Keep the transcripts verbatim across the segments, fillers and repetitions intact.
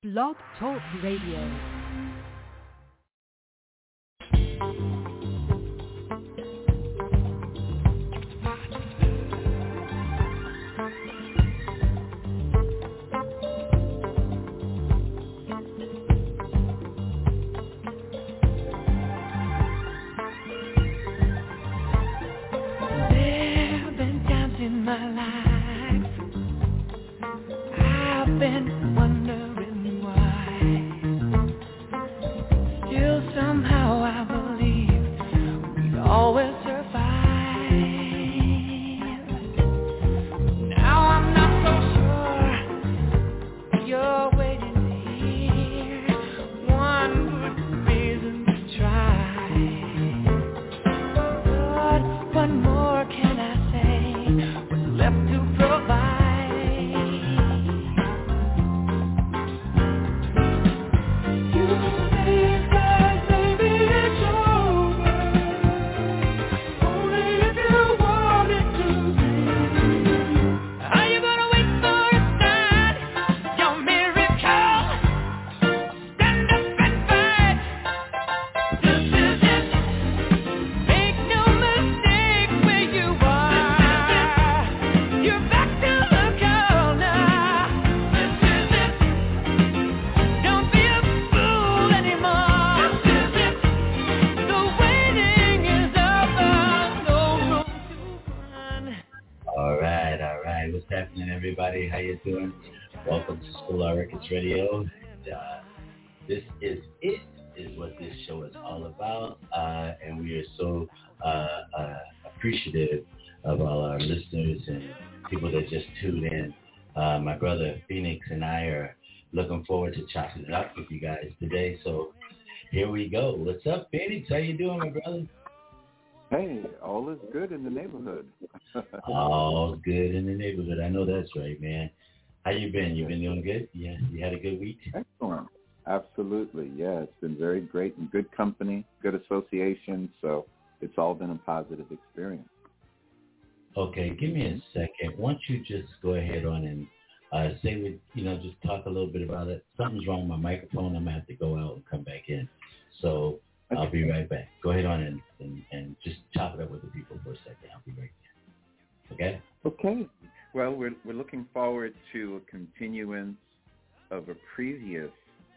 Blog Talk Radio. How you doing? Welcome to School Our Records Radio. Uh, this is it, is what this show is all about, uh, and we are so uh, uh, appreciative of all our listeners and people that just tuned in. Uh, my brother Phoenix and I are looking forward to chopping it up with you guys today. So here we go. What's up, Phoenix? How you doing, my brother? Hey, all is good in the neighborhood. All good in the neighborhood. I know that's right, man. How you been? You been doing good? Yeah, you had a good week? Excellent. Absolutely. Yeah, it's been very great and good company, good association. So it's all been a positive experience. Okay, give me a second. Why don't you just go ahead on and uh, say, with, you know, just talk a little bit about it. Something's wrong with my microphone. I'm going to have to go out and come back in. So I'll be right back. Go ahead on and, and, and just chop it up with the people for a second. I'll be right back. Okay? Okay. Well, we're we're looking forward to a continuance of a previous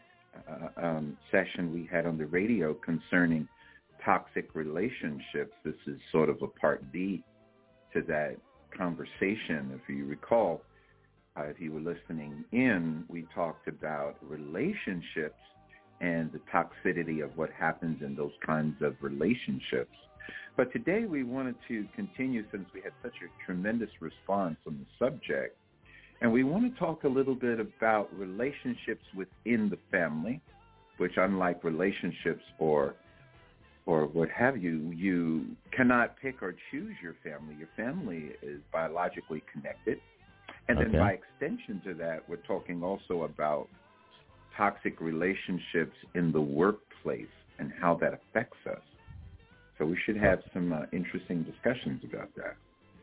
uh, um, session we had on the radio concerning toxic relationships. This is sort of a part B to that conversation. If you recall, uh, if you were listening in, we talked about relationships and the toxicity of what happens in those kinds of relationships. But today we wanted to continue, since we had such a tremendous response on the subject, and we want to talk a little bit about relationships within the family, which, unlike relationships or or what have you, you cannot pick or choose your family. Your family is biologically connected. And then okay. by extension to that, we're talking also about toxic relationships in the workplace and how that affects us. So we should have some uh, interesting discussions about that.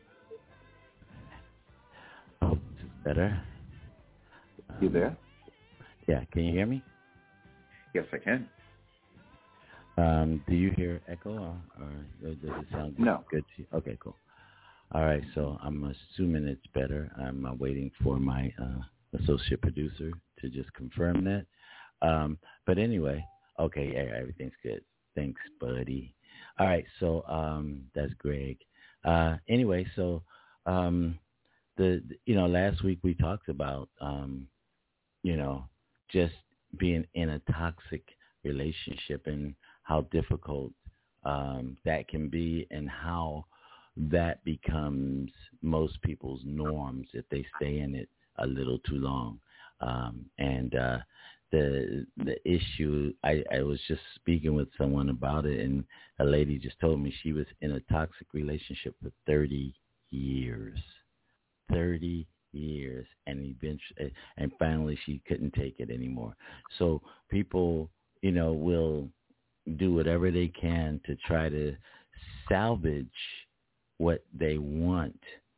Oh, this is better. You um, there? Yeah, can you hear me? Yes, I can. Um, do you hear echo, or, or does it sound good, no. good to you? Okay, cool. All right, so I'm assuming it's better. I'm uh, waiting for my uh, associate producer to just confirm that. Um, but anyway, okay, yeah, everything's good. Thanks, buddy. All right, so um, that's Greg. Uh, anyway, so um, the you know last week we talked about um, you know just being in a toxic relationship and how difficult um, that can be, and how that becomes most people's norms if they stay in it a little too long. Um, and uh, the the issue, I, I was just speaking with someone about it, and a lady just told me she was in a toxic relationship for thirty years. thirty years, and eventually, and finally she couldn't take it anymore. So people, you know, will do whatever they can to try to salvage what they want,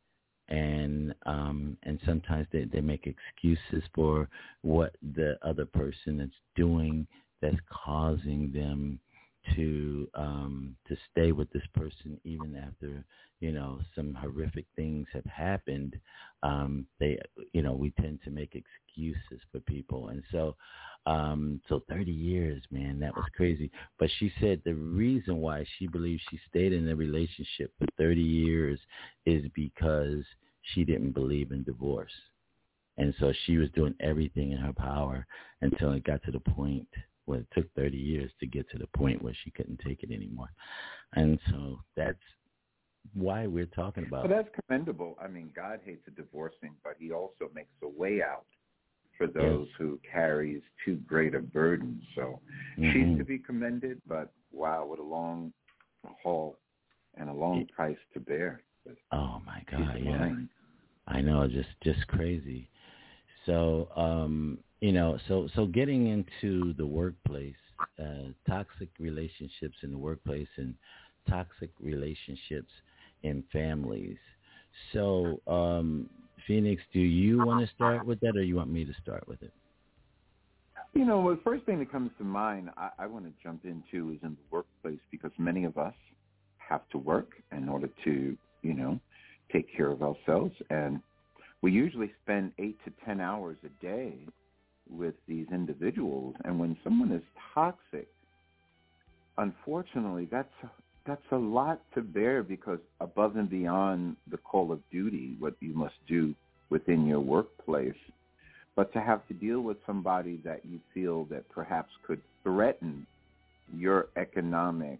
and um, and sometimes they, they make excuses for what the other person is doing that's causing them to um, to stay with this person even after, you know, some horrific things have happened. Um, they, you know, we tend to make excuses for people. And so, um, so thirty years, man, that was crazy. But she said the reason why she believes she stayed in a relationship for thirty years is because she didn't believe in divorce. And so she was doing everything in her power until it got to the point where it took thirty years to get to the point where she couldn't take it anymore. And so that's why we're talking about it. Well, that's commendable. I mean, God hates a divorcing, but he also makes a way out for those yes. who carries too great a burden. So mm-hmm. she's to be commended, but wow, what a long haul and a long it, price to bear. Oh, my God, yeah. Mine. I know, just just crazy. So, um, you know, so so getting into the workplace, uh, toxic relationships in the workplace and toxic relationships in families. So, um, Phoenix, do you want to start with that or you want me to start with it? You know, the first thing that comes to mind I, I want to jump into is in the workplace, because many of us have to work in order to, you know, take care of ourselves. And we usually spend eight to ten hours a day with these individuals. And when someone is toxic, unfortunately, that's that's a lot to bear, because above and beyond the call of duty, what you must do within your workplace, but to have to deal with somebody that you feel that perhaps could threaten your economic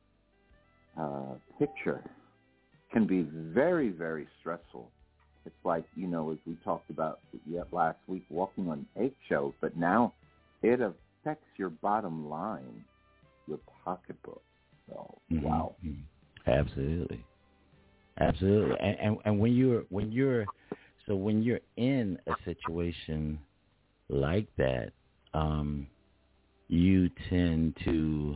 uh, picture can be very, very stressful. It's like, you know, as we talked about yet last week, walking on eggshells, but now it affects your bottom line, your pocketbook. So, mm-hmm. wow. Absolutely. Absolutely. And, and and when you're when you're so when you're in a situation like that, um, you tend to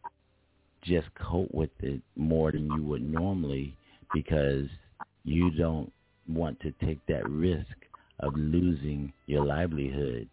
just cope with it more than you would normally, because you don't want to take that risk of losing your livelihood.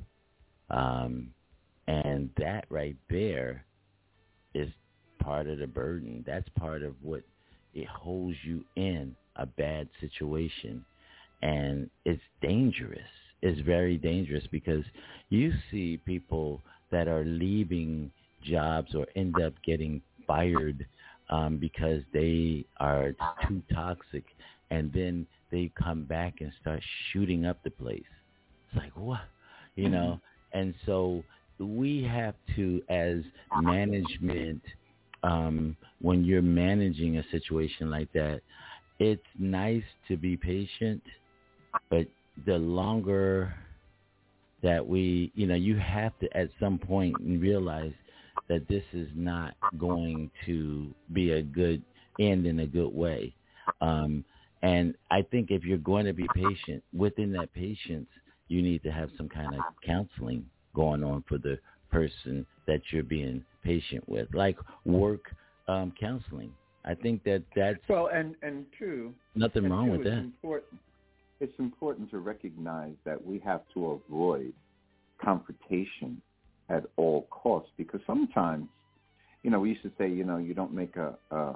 Um, and that right there is part of the burden. That's part of what it holds you in a bad situation. And it's dangerous. It's very dangerous, because you see people that are leaving jobs or end up getting fired um, because they are too toxic, and then they come back and start shooting up the place. It's like, what? You know? And so we have to, as management, um, when you're managing a situation like that, it's nice to be patient, but the longer that we, you know, you have to at some point realize that this is not going to be a good end in a good way. Um, and I think if you're going to be patient, within that patience, you need to have some kind of counseling going on for the person that you're being patient with, like work um, counseling. I think that that's well, and and true. Nothing and wrong true, with it's that. Important. It's important to recognize that we have to avoid confrontation at all costs, because sometimes, you know, we used to say, you know, you don't make a a,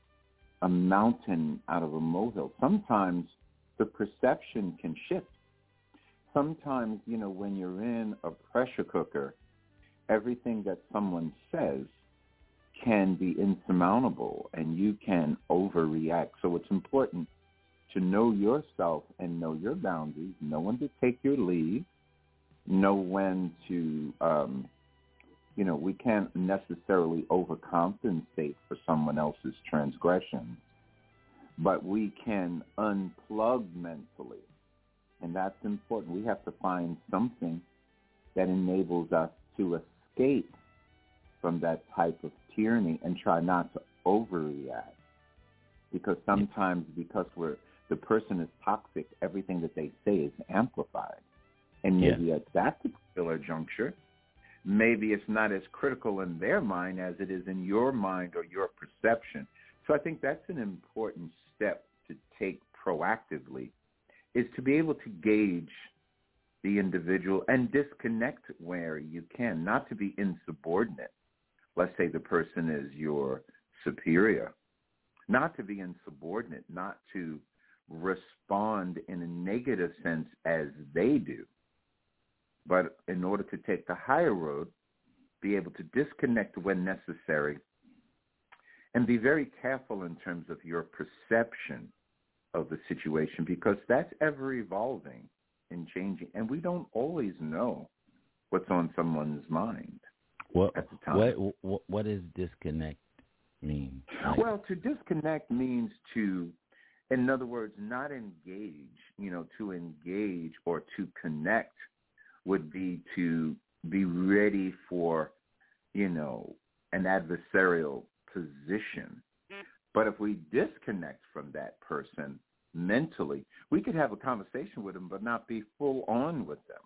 a mountain out of a molehill. Sometimes the perception can shift. Sometimes, you know, when you're in a pressure cooker, everything that someone says can be insurmountable and you can overreact. So it's important to know yourself and know your boundaries, know when to take your leave, know when to, um, you know, we can't necessarily overcompensate for someone else's transgressions, but we can unplug mentally. And that's important. We have to find something that enables us to escape from that type of tyranny and try not to overreact. Because sometimes, because we're the person is toxic, everything that they say is amplified. And maybe yeah. at that particular juncture, maybe it's not as critical in their mind as it is in your mind or your perception. So I think that's an important step to take proactively is to be able to gauge the individual and disconnect where you can, not to be insubordinate. Let's say the person is your superior, not to be insubordinate, not to respond in a negative sense as they do, but in order to take the higher road, be able to disconnect when necessary and be very careful in terms of your perception of the situation, because that's ever evolving and changing, and we don't always know what's on someone's mind what, at the time. What, what, what does disconnect mean? Like, well, to disconnect means to, in other words, not engage. You know, to engage or to connect would be to be ready for, you know, an adversarial position. But if we disconnect from that person mentally, we could have a conversation with them but not be full on with them.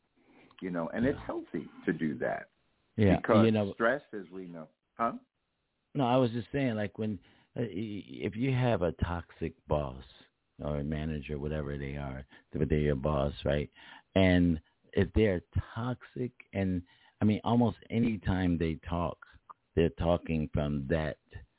You know, and it's healthy to do that. Yeah, because you know, stress, as we know. Huh? No, I was just saying, like, when uh, if you have a toxic boss or a manager, whatever they are, but they're your boss, right? And if they're toxic, and I mean, almost any time they talk, they're talking from that,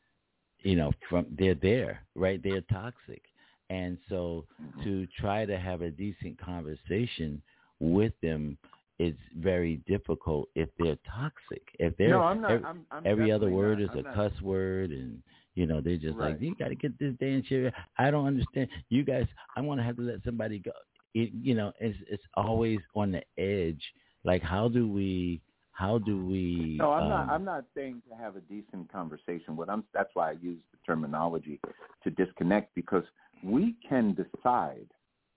you know, from they're there, right? They're toxic. And so mm-hmm. to try to have a decent conversation with them is very difficult if they're toxic. If they're no, I'm not, every, I'm, I'm every other word not, is I'm a not. cuss word, and you know they're just right. like, you got to get this damn shit. I don't understand. You guys, I want to have to let somebody go. It, you know, it's it's always on the edge. Like, how do we? How do we? No, I'm um, not. I'm not saying to have a decent conversation. What I'm. That's why I use the terminology to disconnect, because we can decide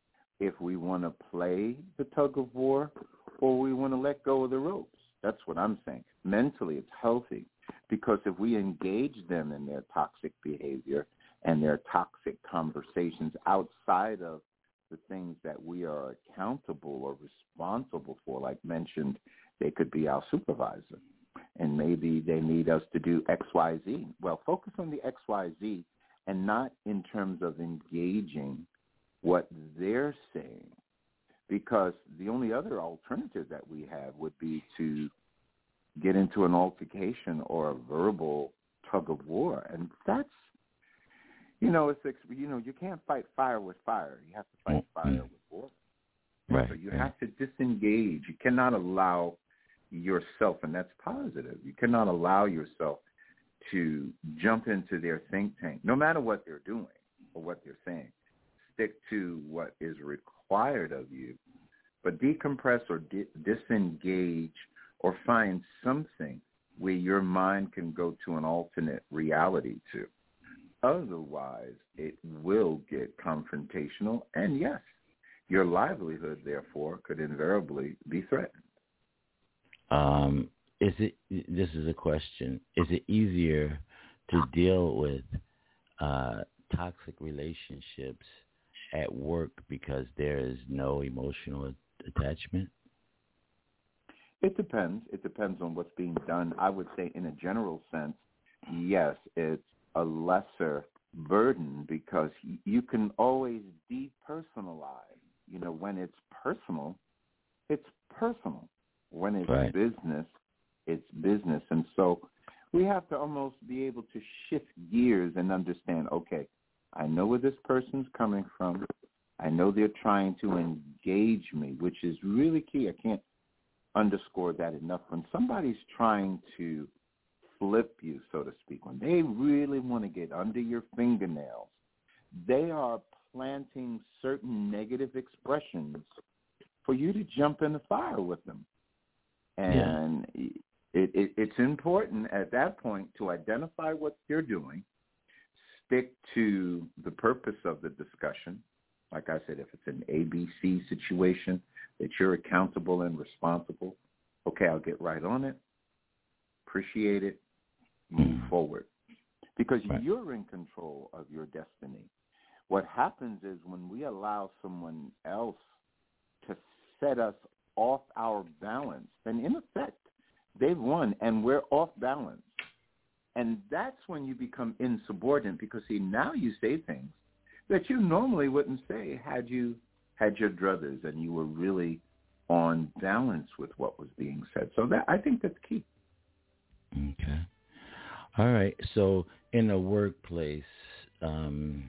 if we want to play the tug of war or we want to let go of the ropes. That's what I'm saying. Mentally, it's healthy, because if we engage them in their toxic behavior and their toxic conversations outside of the things that we are accountable or responsible for, like mentioned, they could be our supervisor, and maybe they need us to do X, Y, Z. Well, focus on the X, Y, Z, and not in terms of engaging what they're saying, because the only other alternative that we have would be to get into an altercation or a verbal tug of war, and that's, you know, it's you know, you can't fight fire with fire. You have to fight mm-hmm. fire with water. Right. So you right. have to disengage. You cannot allow yourself, and that's positive, you cannot allow yourself to jump into their think tank, no matter what they're doing or what they're saying. Stick to what is required of you, but decompress or di- disengage or find something where your mind can go to an alternate reality to. Otherwise, it will get confrontational, and yes, your livelihood, therefore, could invariably be threatened. Um, is it? This is a question. Is it easier to deal with uh, toxic relationships at work because there is no emotional attachment? It depends. It depends on what's being done. I would say, in a general sense, yes, it's a lesser burden, because you can always depersonalize. You know, when it's personal, it's personal. When it's right. business, it's business. And so we have to almost be able to shift gears and understand, okay, I know where this person's coming from. I know they're trying to engage me, which is really key. I can't underscore that enough. When somebody's trying to flip you, so to speak, when they really want to get under your fingernails, they are planting certain negative expressions for you to jump in the fire with them. And yeah. it, it, it's important at that point to identify what they're doing, stick to the purpose of the discussion. Like I said, if it's an A B C situation that you're accountable and responsible, okay, I'll get right on it, appreciate it, move forward. Because right. you're in control of your destiny. What happens is when we allow someone else to set us off our balance, then in effect, they've won and we're off balance. And that's when you become insubordinate, because, see, now you say things that you normally wouldn't say had you had your druthers and you were really on balance with what was being said. So that I think that's key. Okay. All right. So in the workplace, um,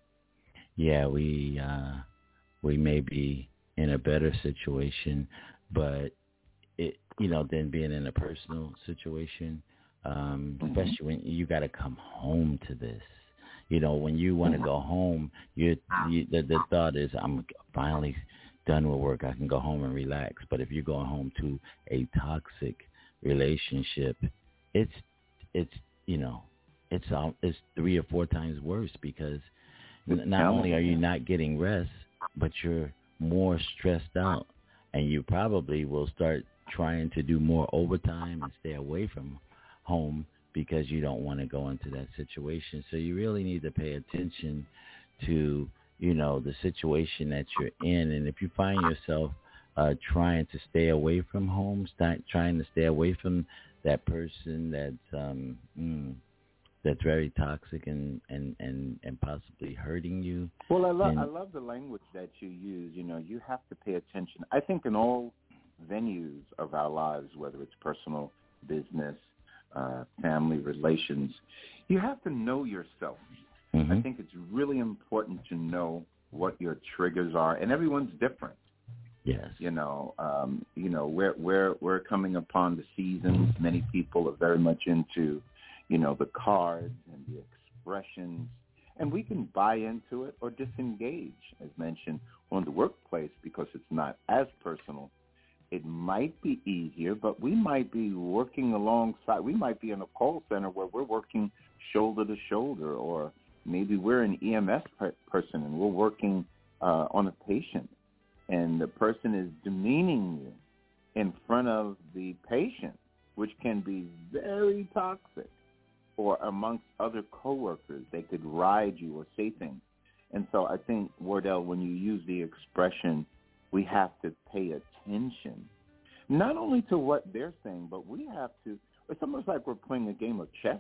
yeah, we uh, we may be in a better situation, but it you know than being in a personal situation, um, Mm-hmm. especially when you got to come home to this. You know, when you want to go home, you, you the, the thought is, I'm finally done with work. I can go home and relax. But if you're going home to a toxic relationship, it's it's you know it's um, it's three or four times worse because n- not only are you not getting rest, but you're more stressed out, and you probably will start trying to do more overtime and stay away from home because you don't want to go into that situation. So you really need to pay attention to, you know, the situation that you're in. And if you find yourself uh, trying to stay away from home, start trying to stay away from that person that's um, mm, that's very toxic and, and, and, and possibly hurting you. Well, I love then, I love the language that you use. You know, you have to pay attention. I think in all venues of our lives, whether it's personal, business, uh, family relations, you have to know yourself. mm-hmm. I think it's really important to know what your triggers are, and everyone's different. Yes. You know, um, you know, we're we're we're coming upon the seasons. Many people are very much into, you know, the cards and the expressions, and we can buy into it or disengage, as mentioned, on the workplace because it's not as personal. It might be easier, but we might be working alongside. We might be in a call center where we're working shoulder to shoulder, or maybe we're an E M S per- person and we're working uh, on a patient, and the person is demeaning you in front of the patient, which can be very toxic, or amongst other coworkers. They could ride you or say things. And so I think, Wardell, when you use the expression, we have to pay attention, not only to what they're saying, but we have to, it's almost like we're playing a game of chess.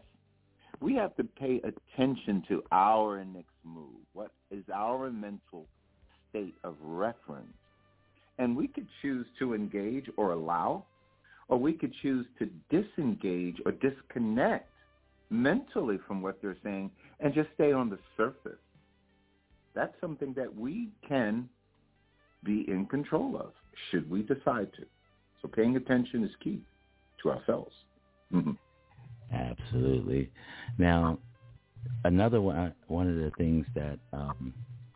We have to pay attention to our next move. What is our mental state of reference? And we could choose to engage or allow, or we could choose to disengage or disconnect mentally from what they're saying and just stay on the surface. That's something that we can be in control of, should we decide to. So paying attention is key to ourselves. Mm-hmm. Absolutely. Now, another one, one of the things that um,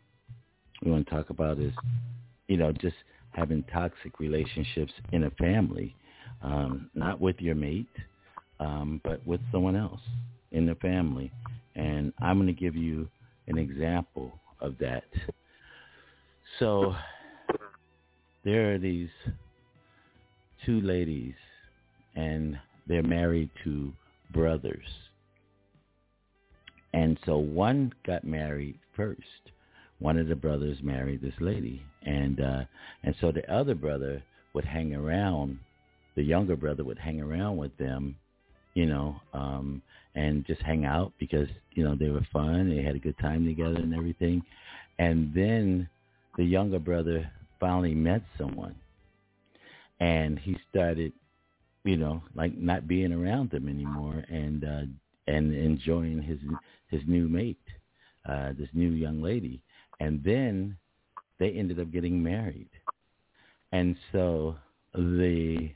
we want to talk about is, you know, just having toxic relationships in a family, um, not with your mate, um, but with someone else in the family. And I'm going to give you an example of that. So there are these two ladies, and they're married to brothers. And so one got married first. One of the brothers married this lady. And uh, and so the other brother would hang around, the younger brother would hang around with them, you know, um, and just hang out because, you know, they were fun. They had a good time together and everything. And then the younger brother finally met someone. And he started, you know, like not being around them anymore and uh, and enjoying his his new mate, uh, this new young lady. And then they ended up getting married. And so the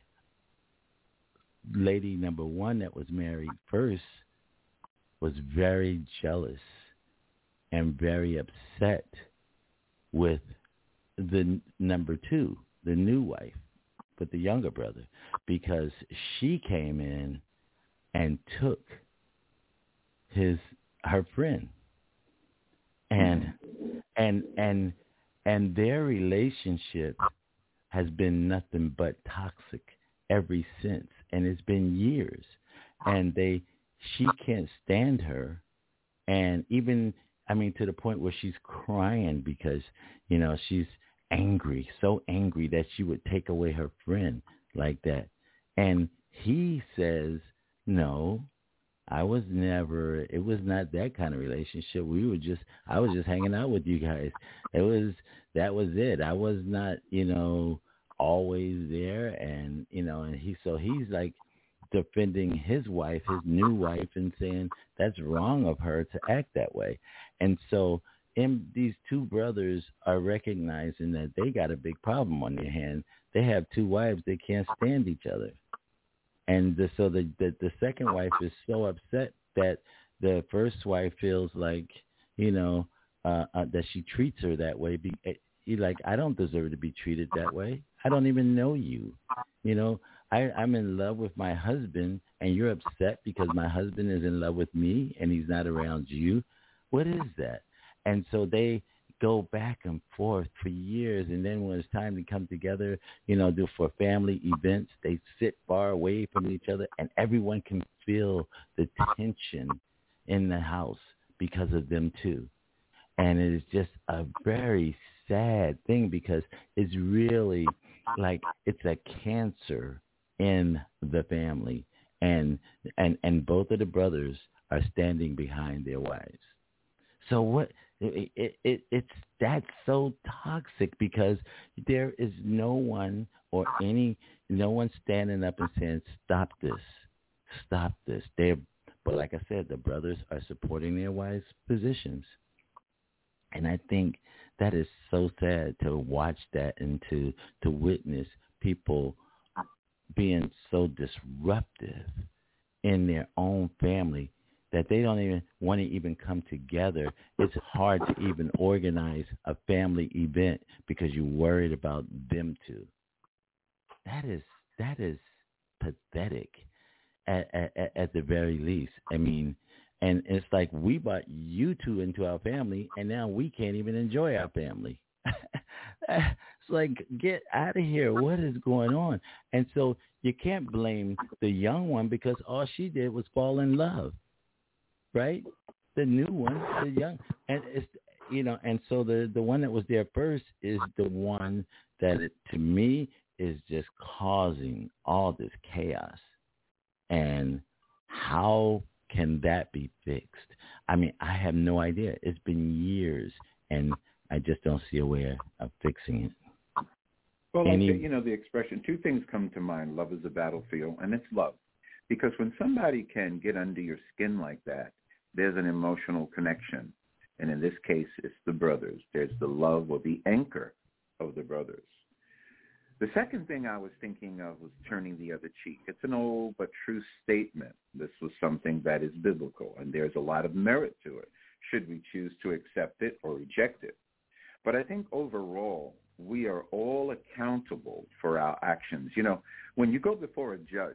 lady number one that was married first was very jealous and very upset with the number two, the new wife, with the younger brother, because she came in and took his her friend, and and and and their relationship has been nothing but toxic ever since, and it's been years, and they she can't stand her, and even I mean to the point where she's crying because, you know, she's angry, so angry that she would take away her friend like that. And he says, no, I was never, it was not that kind of relationship. We were just, I was just hanging out with you guys. It was, that was it. I was not, you know, always there. And, you know, and he, so he's like defending his wife, his new wife, and saying that's wrong of her to act that way. And so and these two brothers are recognizing that they got a big problem on their hand. They have two wives. They can't stand each other. And the, so the, the the second wife is so upset that the first wife feels like, you know, uh, uh, that she treats her that way. Be, he like, I don't deserve to be treated that way. I don't even know you. You know, I, I'm in love with my husband, and you're upset because my husband is in love with me and he's not around you. What is that? And so they go back and forth for years, and then when it's time to come together, you know, do for family events, they sit far away from each other, and everyone can feel the tension in the house because of them too. And it is just a very sad thing because it's really like it's a cancer in the family, and and and both of the brothers are standing behind their wives. So what? It, it, it, it's that's so toxic because there is no one or any no one standing up and saying stop this, stop this. They, but like I said, the brothers are supporting their wives' positions, and I think that is so sad to watch that and to to witness people being so disruptive in their own family that they don't even want to even come together. It's hard to even organize a family event because you're worried about them two. That is that is pathetic at, at, at the very least. I mean, and it's like we brought you two into our family, and now we can't even enjoy our family. It's like, get out of here. What is going on? And so you can't blame the young one because all she did was fall in love. Right, the new one, the young, and it's you know, and so the the one that was there first is the one that it, to me is just causing all this chaos. And how can that be fixed? I mean, I have no idea. It's been years, and I just don't see a way of fixing it. Well, Any, like the, you know, the expression, two things come to mind: love is a battlefield, and it's love, because when somebody can get under your skin like that, there's an emotional connection. And in this case, it's the brothers. There's the love or the anchor of the brothers. The second thing I was thinking of was turning the other cheek. It's an old but true statement. This was something that is biblical, and there's a lot of merit to it, should we choose to accept it or reject it. But I think overall, we are all accountable for our actions. You know, when you go before a judge,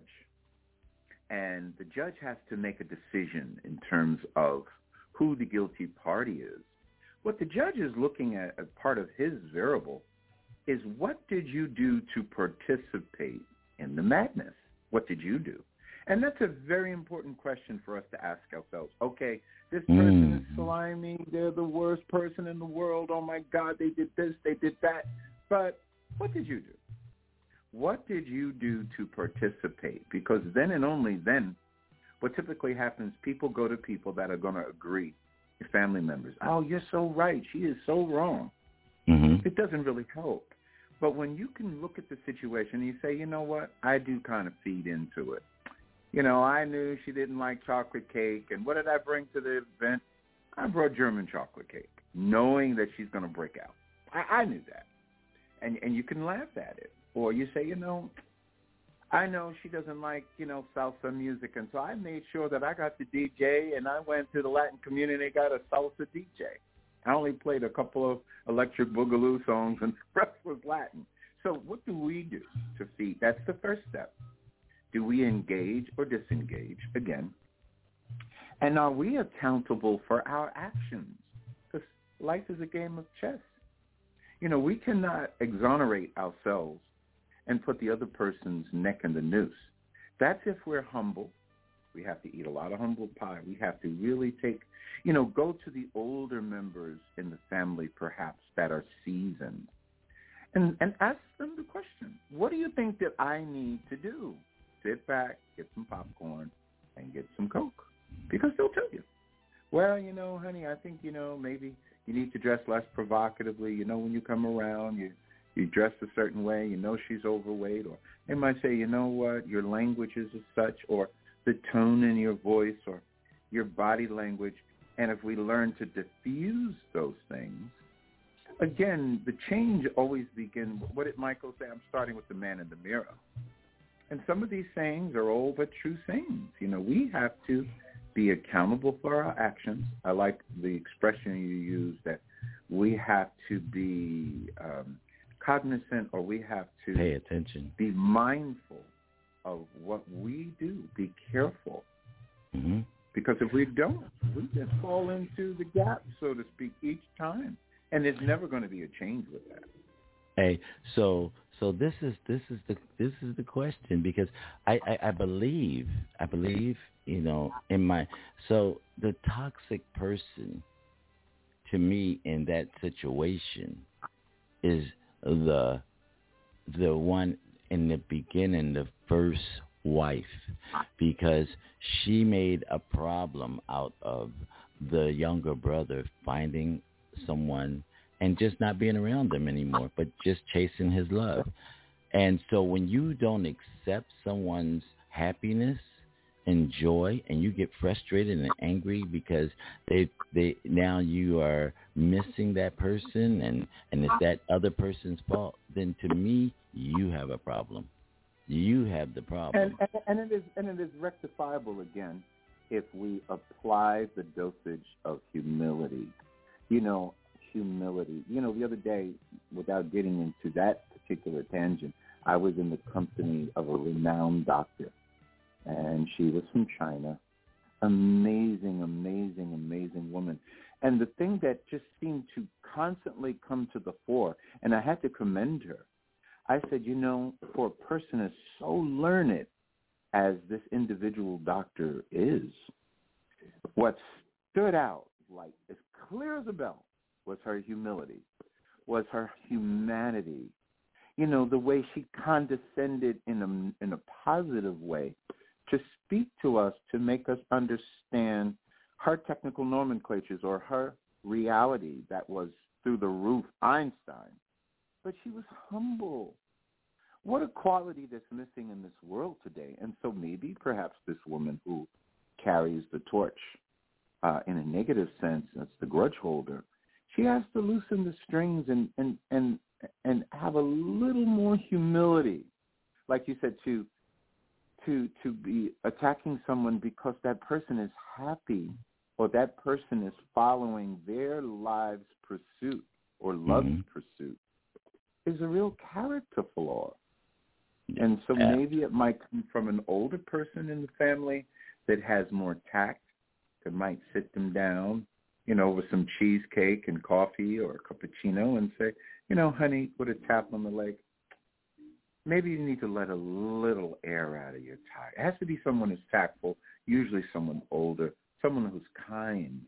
and the judge has to make a decision in terms of who the guilty party is, what the judge is looking at as part of his variable is what did you do to participate in the madness? What did you do? And that's a very important question for us to ask ourselves. Okay, this person mm. is slimy. They're the worst person in the world. Oh, my God, they did this, they did that. But what did you do? What did you do to participate? Because then and only then, what typically happens, people go to people that are going to agree, family members. Oh, you're so right. She is so wrong. Mm-hmm. It doesn't really help. But when you can look at the situation and you say, you know what, I do kind of feed into it. You know, I knew she didn't like chocolate cake. And what did I bring to the event? I brought German chocolate cake, knowing that she's going to break out. I, I knew that. And, and you can laugh at it. Or you say, you know, I know she doesn't like, you know, salsa music, and so I made sure that I got the D J, and I went to the Latin community and got a salsa D J. I only played a couple of electric boogaloo songs, and the rest was Latin. So what do we do to feed? That's the first step. Do we engage or disengage? Again. And are we accountable for our actions? Because life is a game of chess. You know, we cannot exonerate ourselves and put the other person's neck in the noose. That's if we're humble. We have to eat a lot of humble pie. We have to really take, you know, go to the older members in the family perhaps that are seasoned and, and ask them the question, what do you think that I need to do? Sit back, get some popcorn, and get some Coke. because they'll tell you. Well, you know, honey, I think, you know, maybe you need to dress less provocatively. You know, when you come around, you you dress a certain way. You know she's overweight. Or they might say, you know what, your language is as such, or the tone in your voice, or your body language. And if we learn to diffuse those things, again, the change always begins. What did Michael say? I'm starting with the man in the mirror. And some of these sayings are old but true sayings. You know, we have to be accountable for our actions. I like the expression you use that we have to be um, cognizant, or we have to pay attention, be mindful of what we do. Be careful. Mm-hmm. Because if we don't, we just fall into the gap, so to speak, each time. And there's never going to be a change with that. Hey, so so this is this is the this is the question, because I, I, I believe I believe you know in my so the toxic person to me in that situation is the the one in the beginning, the first wife, because she made a problem out of the younger brother finding someone and just not being around them anymore, but just chasing his love. And so when you don't accept someone's happiness and joy, and you get frustrated and angry because they they now you are missing that person, and, and it's that other person's fault, then to me, you have a problem. You have the problem. And, and, and it is and it is rectifiable again if we apply the dosage of humility. You know, humility. You know, the other day, without getting into that particular tangent, I was in the company of a renowned doctor, and she was from China. Amazing, amazing, amazing woman. And the thing that just seemed to constantly come to the fore, and I had to commend her, I said, you know, for a person as so learned as this individual doctor is, what stood out like as clear as a bell was her humility, was her humanity. You know, the way she condescended in a, in a positive way to speak to us, to make us understand her technical nomenclatures or her reality that was through the roof, Einstein. But she was humble. What a quality that's missing in this world today. And so maybe perhaps this woman who carries the torch uh, in a negative sense, that's the grudge holder, she has to loosen the strings and, and, and, and have a little more humility. Like you said, to, to, to be attacking someone because that person is happy or that person is following their life's pursuit or love's mm-hmm. pursuit is a real character flaw. And so yeah. maybe it might come from an older person in the family that has more tact, that might sit them down, you know, with some cheesecake and coffee or a cappuccino and say, you know, honey, with a tap on the leg, maybe you need to let a little air out of your tire. It has to be someone who's tactful, usually someone older, someone who's kind,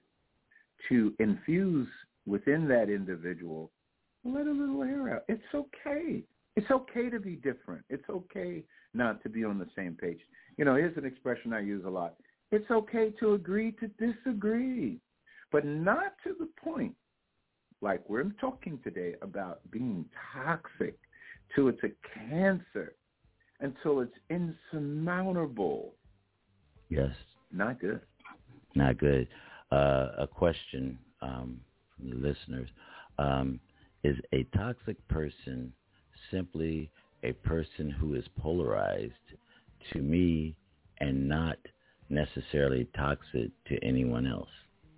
to infuse within that individual, let a little air out. It's okay. It's okay to be different. It's okay not to be on the same page. You know, here's an expression I use a lot. It's okay to agree to disagree, but not to the point, like we're talking today about being toxic, till it's a cancer, until it's insurmountable. Yes. Not good. Not good. Uh, a question um, from the listeners. Um, is a toxic person simply a person who is polarized to me and not necessarily toxic to anyone else?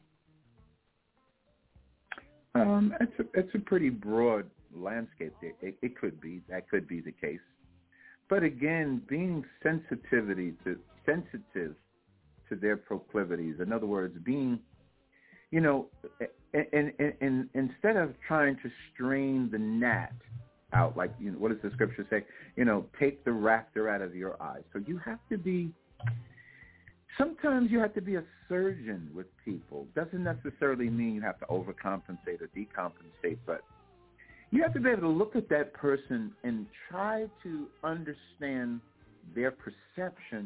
Um, it's a, it's a pretty broad landscape. It, it, it could be. That could be the case. But again, being sensitivity to sensitive to their proclivities. In other words, being, you know, and, and, and instead of trying to strain the gnat out, like, you know, what does the scripture say? You know, take the rafter out of your eye. So you have to be, sometimes you have to be a surgeon with people. Doesn't necessarily mean you have to overcompensate or decompensate, but you have to be able to look at that person and try to understand their perception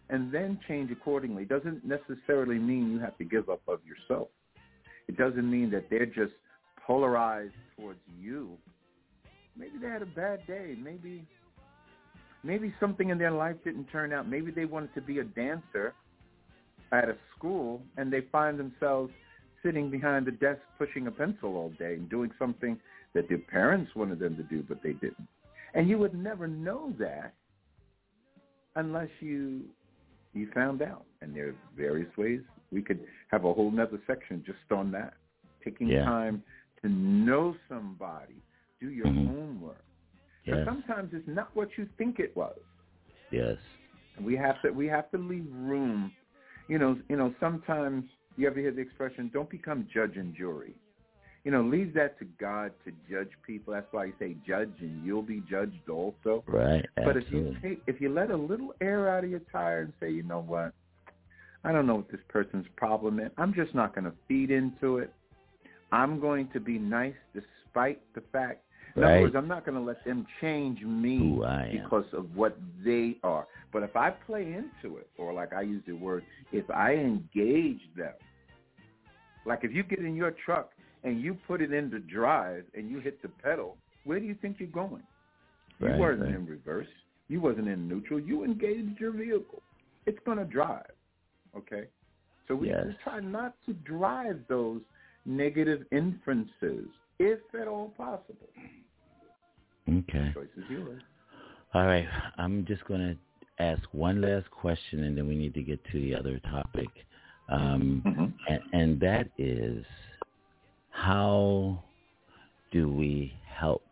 and then change accordingly. It doesn't necessarily mean you have to give up of yourself. It doesn't mean that they're just polarized towards you. Maybe they had a bad day. Maybe maybe something in their life didn't turn out. Maybe they wanted to be a dancer at a school, and they find themselves sitting behind the desk pushing a pencil all day and doing something that their parents wanted them to do, but they didn't. And you would never know that unless you you found out. And there are various ways. We could have a whole nother section just on that. Taking yeah. time to know somebody, do your mm-hmm. homework. Yes. But sometimes it's not what you think it was. Yes. And we have to we have to leave room. You know, you know, sometimes you ever hear the expression, don't become judge and jury. You know, leave that to God to judge people. That's why you say judge and you'll be judged also. Right. But absolutely. if you take, if you let a little air out of your tire and say, you know what, I don't know what this person's problem is. I'm just not going to feed into it. I'm going to be nice despite the fact. In right. other words, I'm not going to let them change me Who I am. because of what they are. But if I play into it, or like I use the word, if I engage them, like if you get in your truck and you put it into drive and you hit the pedal, where do you think you're going? Right, you wasn't right. in reverse. You wasn't in neutral. You engaged your vehicle. It's going to drive, okay? So we, yes. we try not to drive those negative inferences, if at all possible. Okay. The choice is yours. All right. I'm just going to ask one last question, and then we need to get to the other topic. Um, mm-hmm. and, and that is, how do we help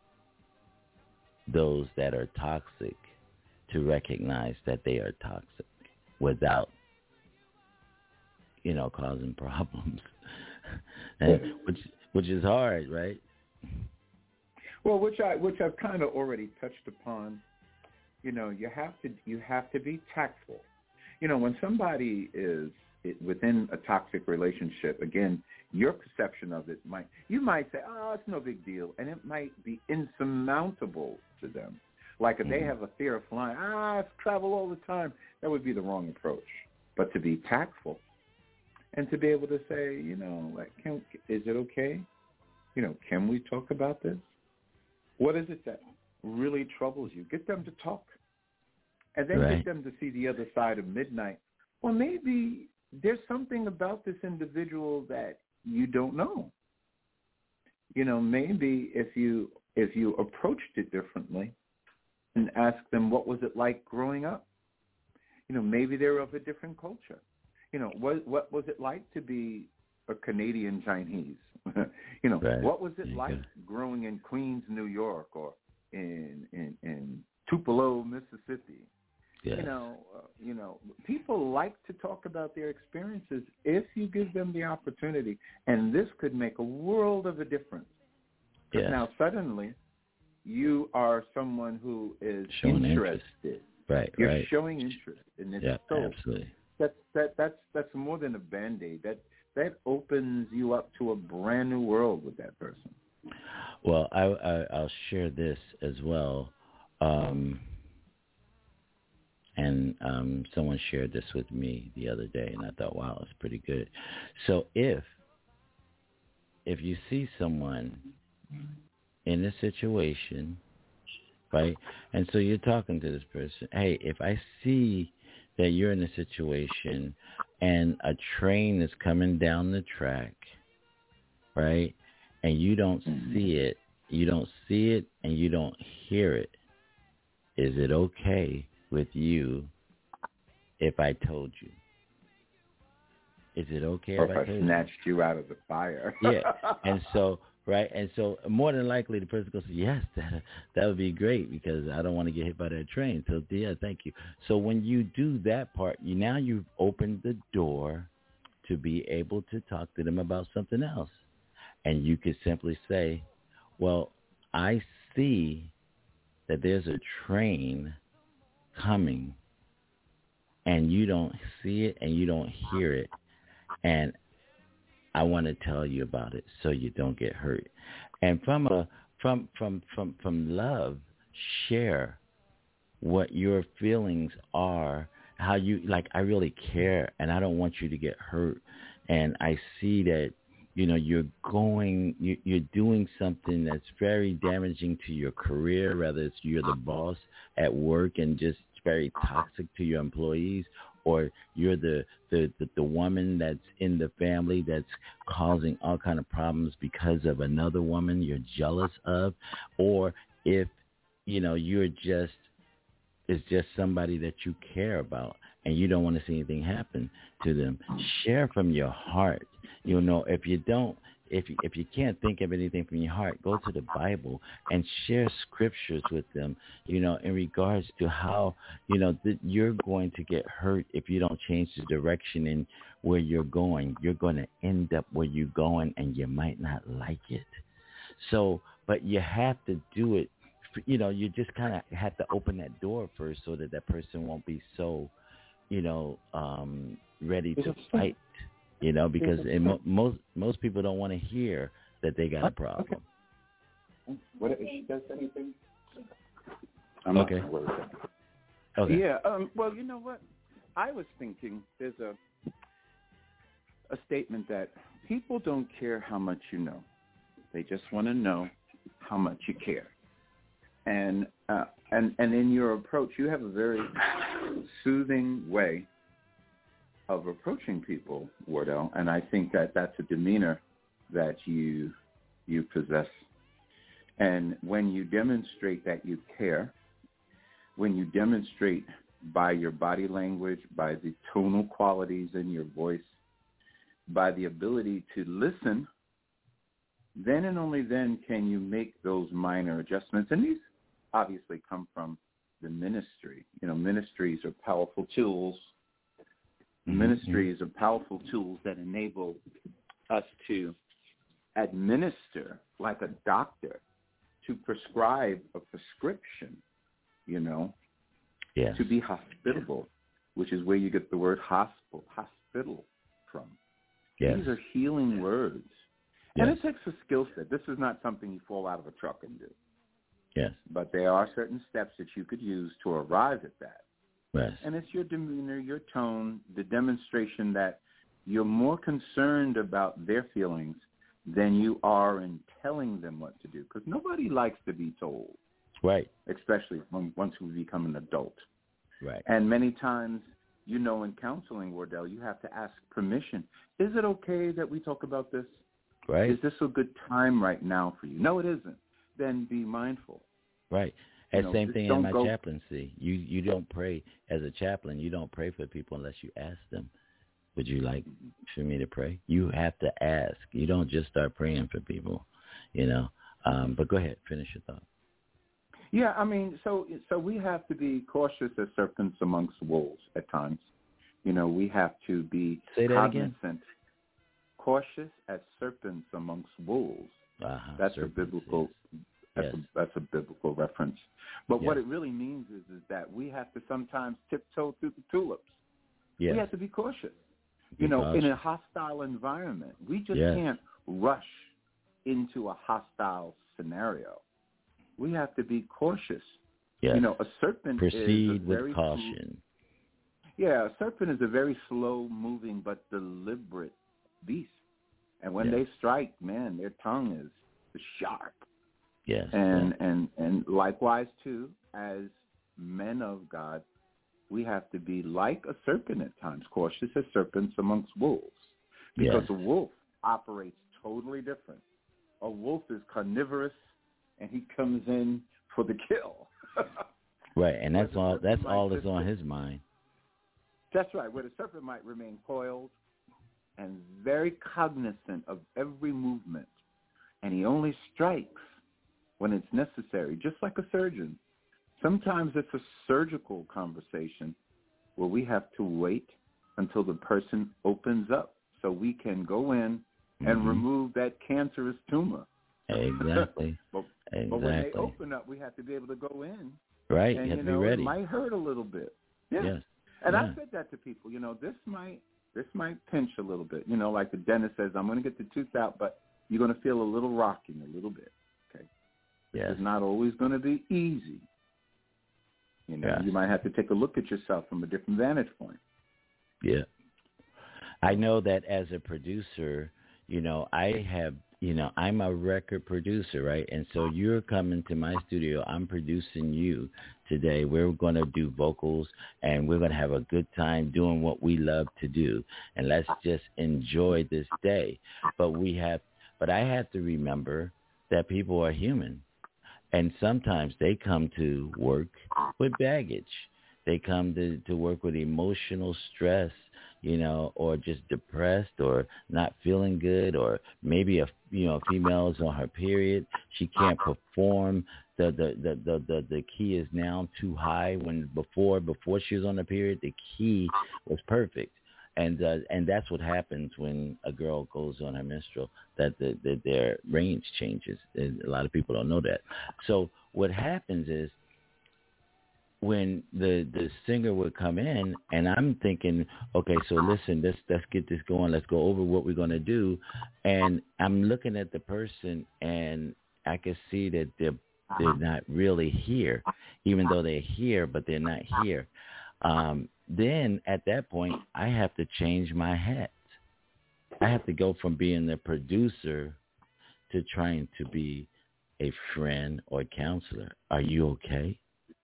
those that are toxic to recognize that they are toxic without, you know, causing problems? and, which which is hard, right? Well, which I which I've kind of already touched upon. You know, you have to you have to be tactful. You know, when somebody is within a toxic relationship, again, your perception of it might, you might say, oh, it's no big deal, and it might be insurmountable to them. Like if mm-hmm. they have a fear of flying, ah, I travel all the time, that would be the wrong approach. But to be tactful and to be able to say, you know, like, can, is it okay? You know, can we talk about this? What is it that really troubles you? Get them to talk. And then right. get them to see the other side of midnight. Well, maybe there's something about this individual that you don't know. You know, maybe if you if you approached it differently and asked them what was it like growing up, you know, maybe they're of a different culture. You know, what what was it like to be a Canadian Chinese? you know, right. what was it like go. growing in Queens, New York, or in in, in Tupelo, Mississippi? Yes. You know, uh, you know, people like to talk about their experiences if you give them the opportunity, and this could make a world of a difference. Because yes. now suddenly, you are someone who is showing interested. Interest. Right, You're right. showing interest, and it's yeah, so absolutely. That's that that's that's more than a Band-Aid. That that opens you up to a brand new world with that person. Well, I, I I'll share this as well. Um, And um, someone shared this with me the other day, and I thought, wow, it's pretty good. So if if you see someone in a situation, right, and so you're talking to this person, hey, if I see that you're in a situation and a train is coming down the track, right, and you don't see it, you don't see it, and you don't hear it, is it okay with you if I told you? Is it okay or if, if I I told snatched you? you out of the fire? yeah, and so right, and so more than likely the person goes, yes, that that would be great because I don't want to get hit by that train. So yeah, thank you. So when you do that part, you now you've opened the door to be able to talk to them about something else, and you could simply say, well, I see that there's a train coming and you don't see it and you don't hear it, and I want to tell you about it so you don't get hurt. And from a from from from from love, share what your feelings are, how you, like, I really care, and I don't want you to get hurt. And I see that, you know, you're going, you, you're doing something that's very damaging to your career, whether it's you're the boss at work and just very toxic to your employees, or you're the, the, the, the woman that's in the family that's causing all kind of problems because of another woman you're jealous of, or if, you know, you're just, it's just somebody that you care about and you don't want to see anything happen to them. Share from your heart. You know, if you don't, if you, if you can't think of anything from your heart, go to the Bible and share scriptures with them, you know, in regards to how, you know, th- you're going to get hurt if you don't change the direction in where you're going. You're going to end up where you're going, and you might not like it. So, but you have to do it. You know, you just kind of have to open that door first so that that person won't be so, you know, um, ready to fight. You know, because in mo- most most people don't want to hear that they got a problem. Okay. What if she does anything? I'm okay. Okay. Yeah. Um, well, you know what? I was thinking there's a a statement that people don't care how much you know; they just want to know how much you care. And uh, and and in your approach, you have a very soothing way of approaching people, Wardell, and I think that that's a demeanor that you you possess. And when you demonstrate that you care, when you demonstrate by your body language, by the tonal qualities in your voice, by the ability to listen, then and only then can you make those minor adjustments. And these obviously come from the ministry. You know, ministries are powerful tools. Ministries are powerful tools that enable us to administer, like a doctor, to prescribe a prescription, you know, yes. to be hospitable, which is where you get the word hospital, hospital from. Yes. These are healing words. Yes. And it takes a skill set. This is not something you fall out of a truck and do. Yes. But there are certain steps that you could use to arrive at that. Yes. And it's your demeanor, your tone, the demonstration that you're more concerned about their feelings than you are in telling them what to do. Because nobody likes to be told. Right. Especially when, once we become an adult. Right. And many times, you know, in counseling, Wardell, you have to ask permission. Is it okay that we talk about this? Right. Is this a good time right now for you? No, it isn't. Then be mindful. Right. And you know, same thing in my go... chaplaincy. You you don't pray as a chaplain. You don't pray for people unless you ask them, would you like for me to pray? You have to ask. You don't just start praying for people, you know. Um, but go ahead. Finish your thought. Yeah, I mean, so so we have to be cautious as serpents amongst wolves at times. You know, we have to be Say that cognizant. Again? Cautious as serpents amongst wolves. Uh-huh. That's serpents, a biblical. Yes. That's, yes. a, that's a biblical reference. But yes. what it really means is is that we have to sometimes tiptoe through the tulips. Yes. We have to be cautious. Be you know, cautious. in a hostile environment, we just yes. can't rush into a hostile scenario. We have to be cautious. Yes. You know, a serpent Proceed is a with very caution. Sl- yeah, a serpent is a very slow-moving but deliberate beast. And when yes. they strike, man, their tongue is, is sharp. Yes. And, yes. and and likewise, too, as men of God, we have to be like a serpent at times, cautious as serpents amongst wolves. Because yes. a wolf operates totally different. A wolf is carnivorous, and he comes in for the kill. Right, and that's all. That's all that's just, on his mind. That's right. Where the serpent might remain coiled and very cognizant of every movement, and he only strikes when it's necessary, just like a surgeon. Sometimes it's a surgical conversation where we have to wait until the person opens up so we can go in and mm-hmm. remove that cancerous tumor. Exactly. but, exactly. but when they open up, we have to be able to go in. Right. And, you have you to know, be ready. It might hurt a little bit. Yeah. Yes. And yeah. I said that to people. You know, this might this might pinch a little bit. You know, like the dentist says, I'm going to get the tooth out, but you're going to feel a little rocking a little bit. Okay. Yes. It's not always going to be easy. You know, yes. you might have to take a look at yourself from a different vantage point. Yeah. I know that as a producer, you know, I have, you know, I'm a record producer, right? And so you're coming to my studio. I'm producing you today. We're going to do vocals, and we're going to have a good time doing what we love to do. And let's just enjoy this day. But we have, but I have to remember that people are human. And sometimes they come to work with baggage. They come to, to work with emotional stress, you know, or just depressed or not feeling good, or maybe a you know female is on her period. She can't perform. The the, the, the, the, the key is now too high when before before she was on her period, the key was perfect. And uh, and that's what happens when a girl goes on her menstrual, that the, the, their range changes. And a lot of people don't know that. So what happens is, when the, the singer would come in, and I'm thinking, okay, so listen, let's let's get this going. Let's go over what we're going to do. And I'm looking at the person, and I can see that they're, they're not really here, even though they're here, but they're not here. Um, then at that point, I have to change my hat. I have to go from being the producer to trying to be a friend or counselor. Are you okay?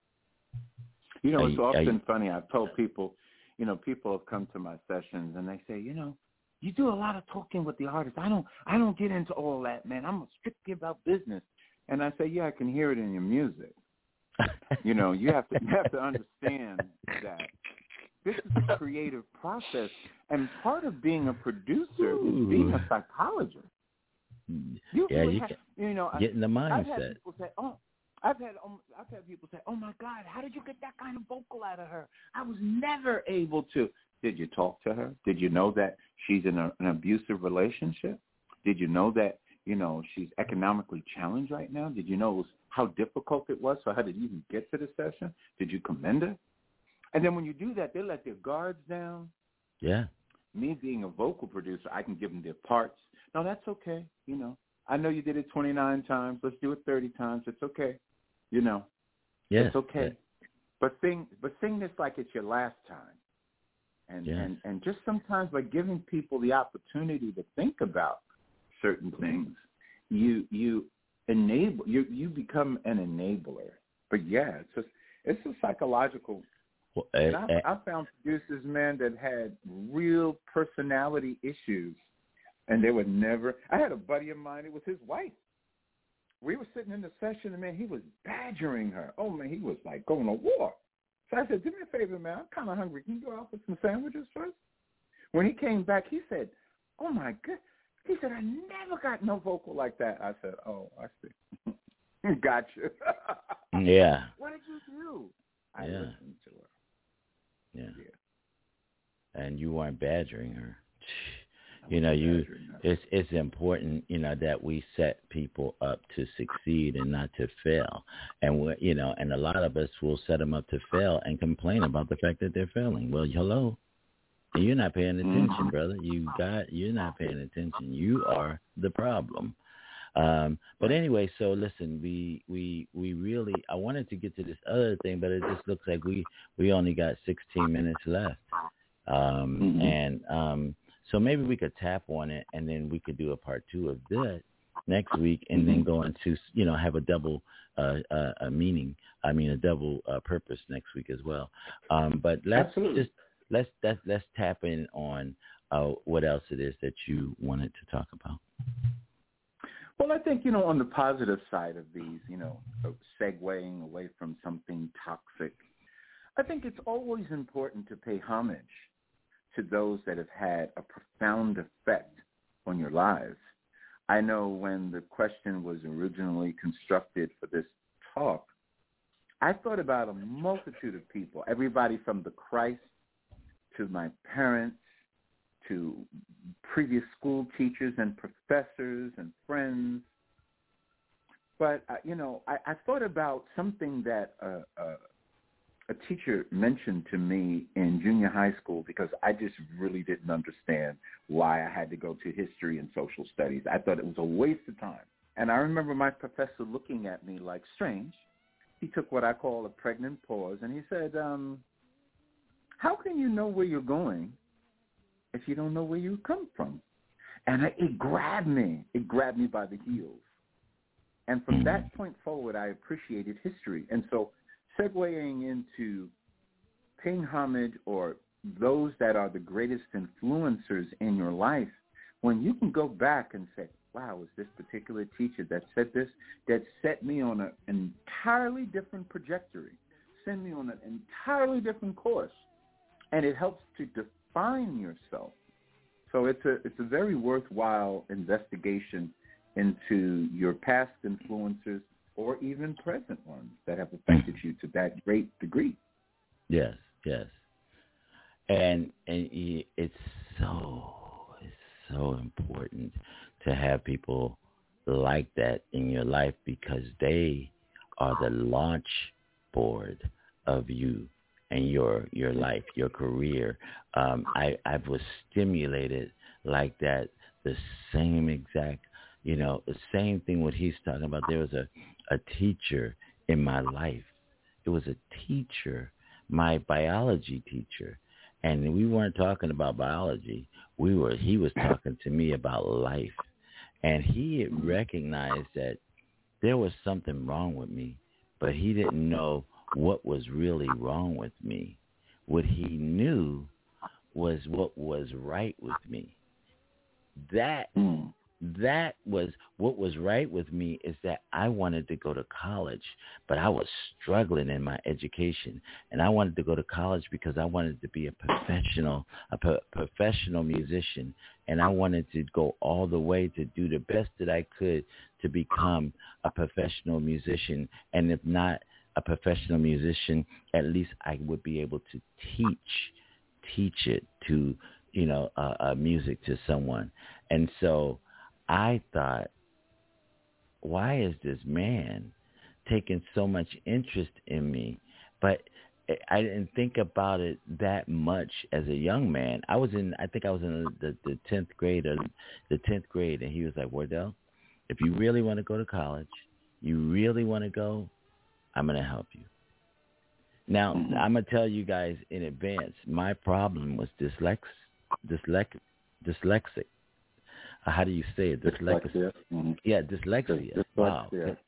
You know, it's you, often you, funny. I've told people, you know, people have come to my sessions and they say, you know, you do a lot of talking with the artists. I don't, I don't get into all that, man. I'm strictly about business. And I say, yeah, I can hear it in your music. You know, you have to, you have to understand that this is a creative process, and part of being a producer is being a psychologist. You yeah, really you have, can you know, get in the mindset. I've had people say, oh. I've had um, I've had people say, "Oh my God, how did you get that kind of vocal out of her? I was never able to." Did you talk to her? Did you know that she's in a, an abusive relationship? Did you know that you know she's economically challenged right now? Did you know it was, how difficult it was for her to even get to the session? Did you commend her? And then when you do that, they let their guards down. Yeah. Me being a vocal producer, I can give them their parts. No, that's okay. You know, I know you did it twenty-nine times. Let's do it thirty times. It's okay. You know, yes. it's okay. Yeah. But sing, but sing this like it's your last time. And, yes. and, and just sometimes by giving people the opportunity to think about certain things, you you enable you you become an enabler. But yeah, it's just it's a psychological. Well, and uh, I, I found producers, man, that had real personality issues, and they would never. I had a buddy of mine. It was his wife. We were sitting in the session, and, man, he was badgering her. Oh, man, he was, like, going to war. So I said, do me a favor, man. I'm kind of hungry. Can you go out for some sandwiches first? When he came back, he said, oh, my God. He said, I never got no vocal like that. I said, oh, I see. Gotcha. Yeah. What did you do? I yeah. listened to her. Yeah. yeah. And you weren't badgering her. You know, you it's it's important, you know, that we set people up to succeed and not to fail. And we you know, and a lot of us will set them up to fail and complain about the fact that they're failing. Well, hello, you're not paying attention, mm-hmm. brother. You got you're not paying attention. You are the problem. Um, but anyway, so listen, we we we really I wanted to get to this other thing, but it just looks like we we only got sixteen minutes left. Um, mm-hmm. and um. So maybe we could tap on it, and then we could do a part two of this next week, and then go into, you know, have a double uh, uh, a meaning. I mean, a double uh, purpose next week as well. Um, but let's Absolutely. just let's let's let's tap in on uh, what else it is that you wanted to talk about. Well, I think, you know, on the positive side of these, you know, segueing away from something toxic, I think it's always important to pay homage to those that have had a profound effect on your lives. I know when the question was originally constructed for this talk, I thought about a multitude of people, everybody from the Christ to my parents to previous school teachers and professors and friends. But, uh, you know, I, I thought about something that uh, uh, a teacher mentioned to me in junior high school, because I just really didn't understand why I had to go to history and social studies. I thought it was a waste of time. And I remember my professor looking at me like, strange, he took what I call a pregnant pause, and he said, um, how can you know where you're going if you don't know where you come from? And I, it grabbed me. It grabbed me by the heels. And from that point forward, I appreciated history. And so segueing into paying homage or those that are the greatest influencers in your life, when you can go back and say, wow, was this particular teacher that said this, that set me on a, an entirely different trajectory, send me on an entirely different course, and it helps to define yourself. So it's a it's a very worthwhile investigation into your past influencers or even present ones that have affected you to that great degree. Yes, yes. And and it's so it's so important to have people like that in your life because they are the launch board of you and your your life, your career. Um, I I was stimulated like that. The same exact, you know, the same thing what he's talking about. There was a a teacher in my life. It was a teacher, my biology teacher. And we weren't talking about biology. We were. He was talking to me about life, and he had recognized that there was something wrong with me, but he didn't know what was really wrong with me. What he knew was what was right with me. That that was what was right with me is that I wanted to go to college, but I was struggling in my education, and I wanted to go to college because I wanted to be a professional, a pro- professional musician, and I wanted to go all the way to do the best that I could to become a professional musician, and if not a professional musician, at least I would be able to teach, teach it to, you know, uh, uh, music to someone, and so I thought, why is this man taking so much interest in me? But I didn't think about it that much as a young man. I was in, I think I was in the, the tenth grade or the tenth grade, and he was like, Wardell, if you really want to go to college, you really want to go, I'm going to help you. Now, mm-hmm. I'm going to tell you guys in advance, my problem was dyslex, dyslex, dyslexic. How do you say it? Dyslexia. Dyslexia. Mm-hmm. Yeah, dyslexia. dyslexia. Wow.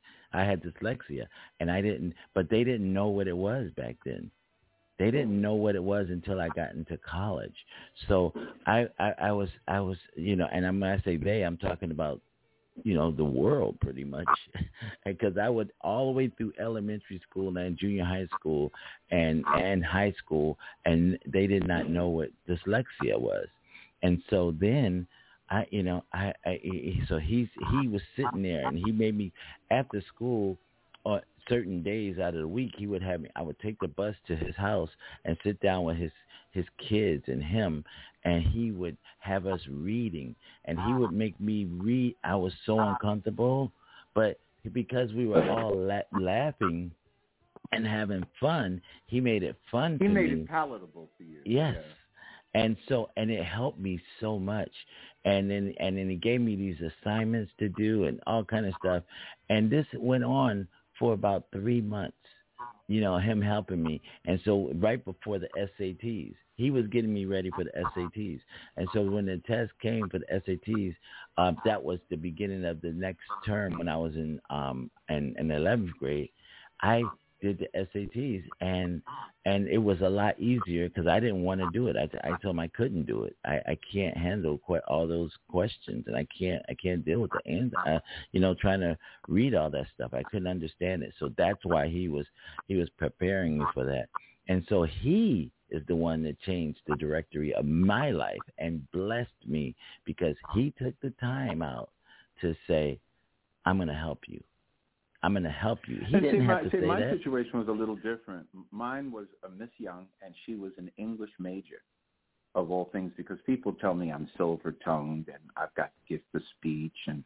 I had dyslexia, and I didn't, but they didn't know what it was back then. They didn't know what it was until I got into college. So I, I, I was, I was, you know, and I'm, when I say they, I'm talking about, you know, the world pretty much, because I would all the way through elementary school and junior high school and and high school, and they did not know what dyslexia was, and so then. I, you know, I, I, so he's, he was sitting there and he made me after school on certain days out of the week, he would have me, I would take the bus to his house and sit down with his, his kids and him, and he would have us reading, and he would make me read. I was so uncomfortable, but because we were all la- laughing and having fun, he made it fun he to me. He made it palatable for you. Yes. Yeah. And so, and it helped me so much. And then, and then he gave me these assignments to do and all kind of stuff. And this went on for about three months, you know, him helping me. And so right before the S A Ts, he was getting me ready for the S A Ts. And so when the test came for the S A Ts, uh, that was the beginning of the next term when I was in, um, in, in eleventh grade. I did the S A Ts, and and it was a lot easier because I didn't want to do it. I, I told him I couldn't do it. I, I can't handle que- all those questions, and I can't I can't deal with the answer. Uh, you know, trying to read all that stuff, I couldn't understand it. So that's why he was he was preparing me for that. And so he is the one that changed the directory of my life and blessed me because he took the time out to say, "I'm going to help you. I'm going to help you." He and didn't see, have my, to see, say my that. My situation was a little different. Mine was a Miss Young, and she was an English major, of all things, because people tell me I'm silver-tongued and I've got the gift of speech. And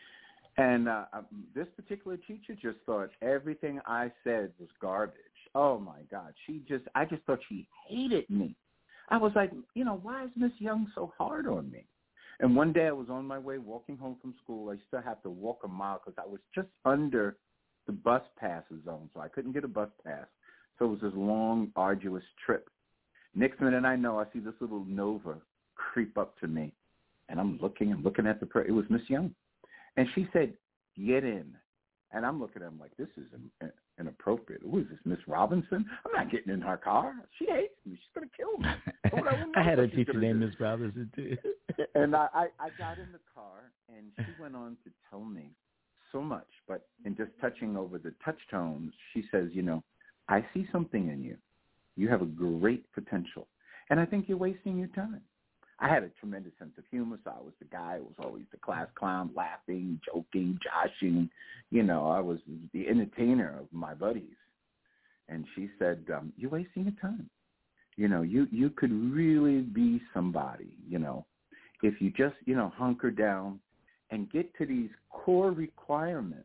and uh, this particular teacher just thought everything I said was garbage. Oh, my God. She just, I just thought she hated me. I was like, you know, why is Miss Young so hard on me? And one day I was on my way walking home from school. I used to have to walk a mile because I was just under the bus pass zone, so I couldn't get a bus pass. So it was this long, arduous trip. Next minute I know, I see this little Nova creep up to me, and I'm looking and looking at the per- – it was Miss Young. And she said, get in. And I'm looking at him like, this is in- inappropriate. Who is this, Miss Robinson? I'm not getting in her car. She hates me. She's going to kill me. I, I had a teacher named Miss Robinson, too. And I, I, I got in the car, and she went on to tell me so much. But in just touching over the touch tones, she says, you know, I see something in you. You have a great potential, and I think you're wasting your time. I had a tremendous sense of humor, so I was the guy who was always the class clown, laughing, joking, joshing. You know, I was the entertainer of my buddies. And she said, um, you're wasting your time. You know, you, you could really be somebody, you know, if you just, you know, hunker down and get to these core requirements.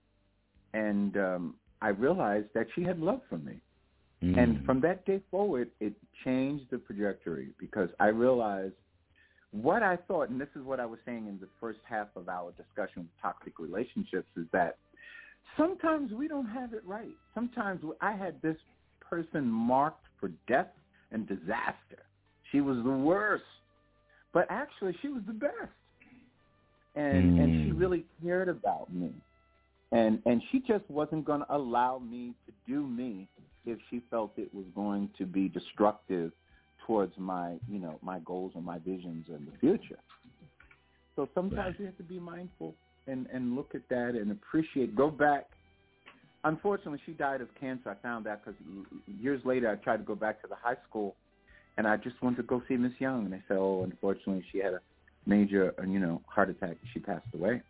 And um, I realized that she had love for me. Mm. And from that day forward, it changed the trajectory because I realized what I thought, and this is what I was saying in the first half of our discussion with toxic relationships, is that sometimes we don't have it right. Sometimes I had this person marked for death and disaster. She was the worst, but actually she was the best. And, mm. and she really cared about me. And, and she just wasn't going to allow me to do me if she felt it was going to be destructive towards my, you know, my goals and my visions in the future. So sometimes right. we have to be mindful and, and look at that and appreciate, go back. Unfortunately, she died of cancer. I found that because years later I tried to go back to the high school, and I just wanted to go see Miss Young. And they said, oh, unfortunately, she had a major, you know, heart attack. She passed away.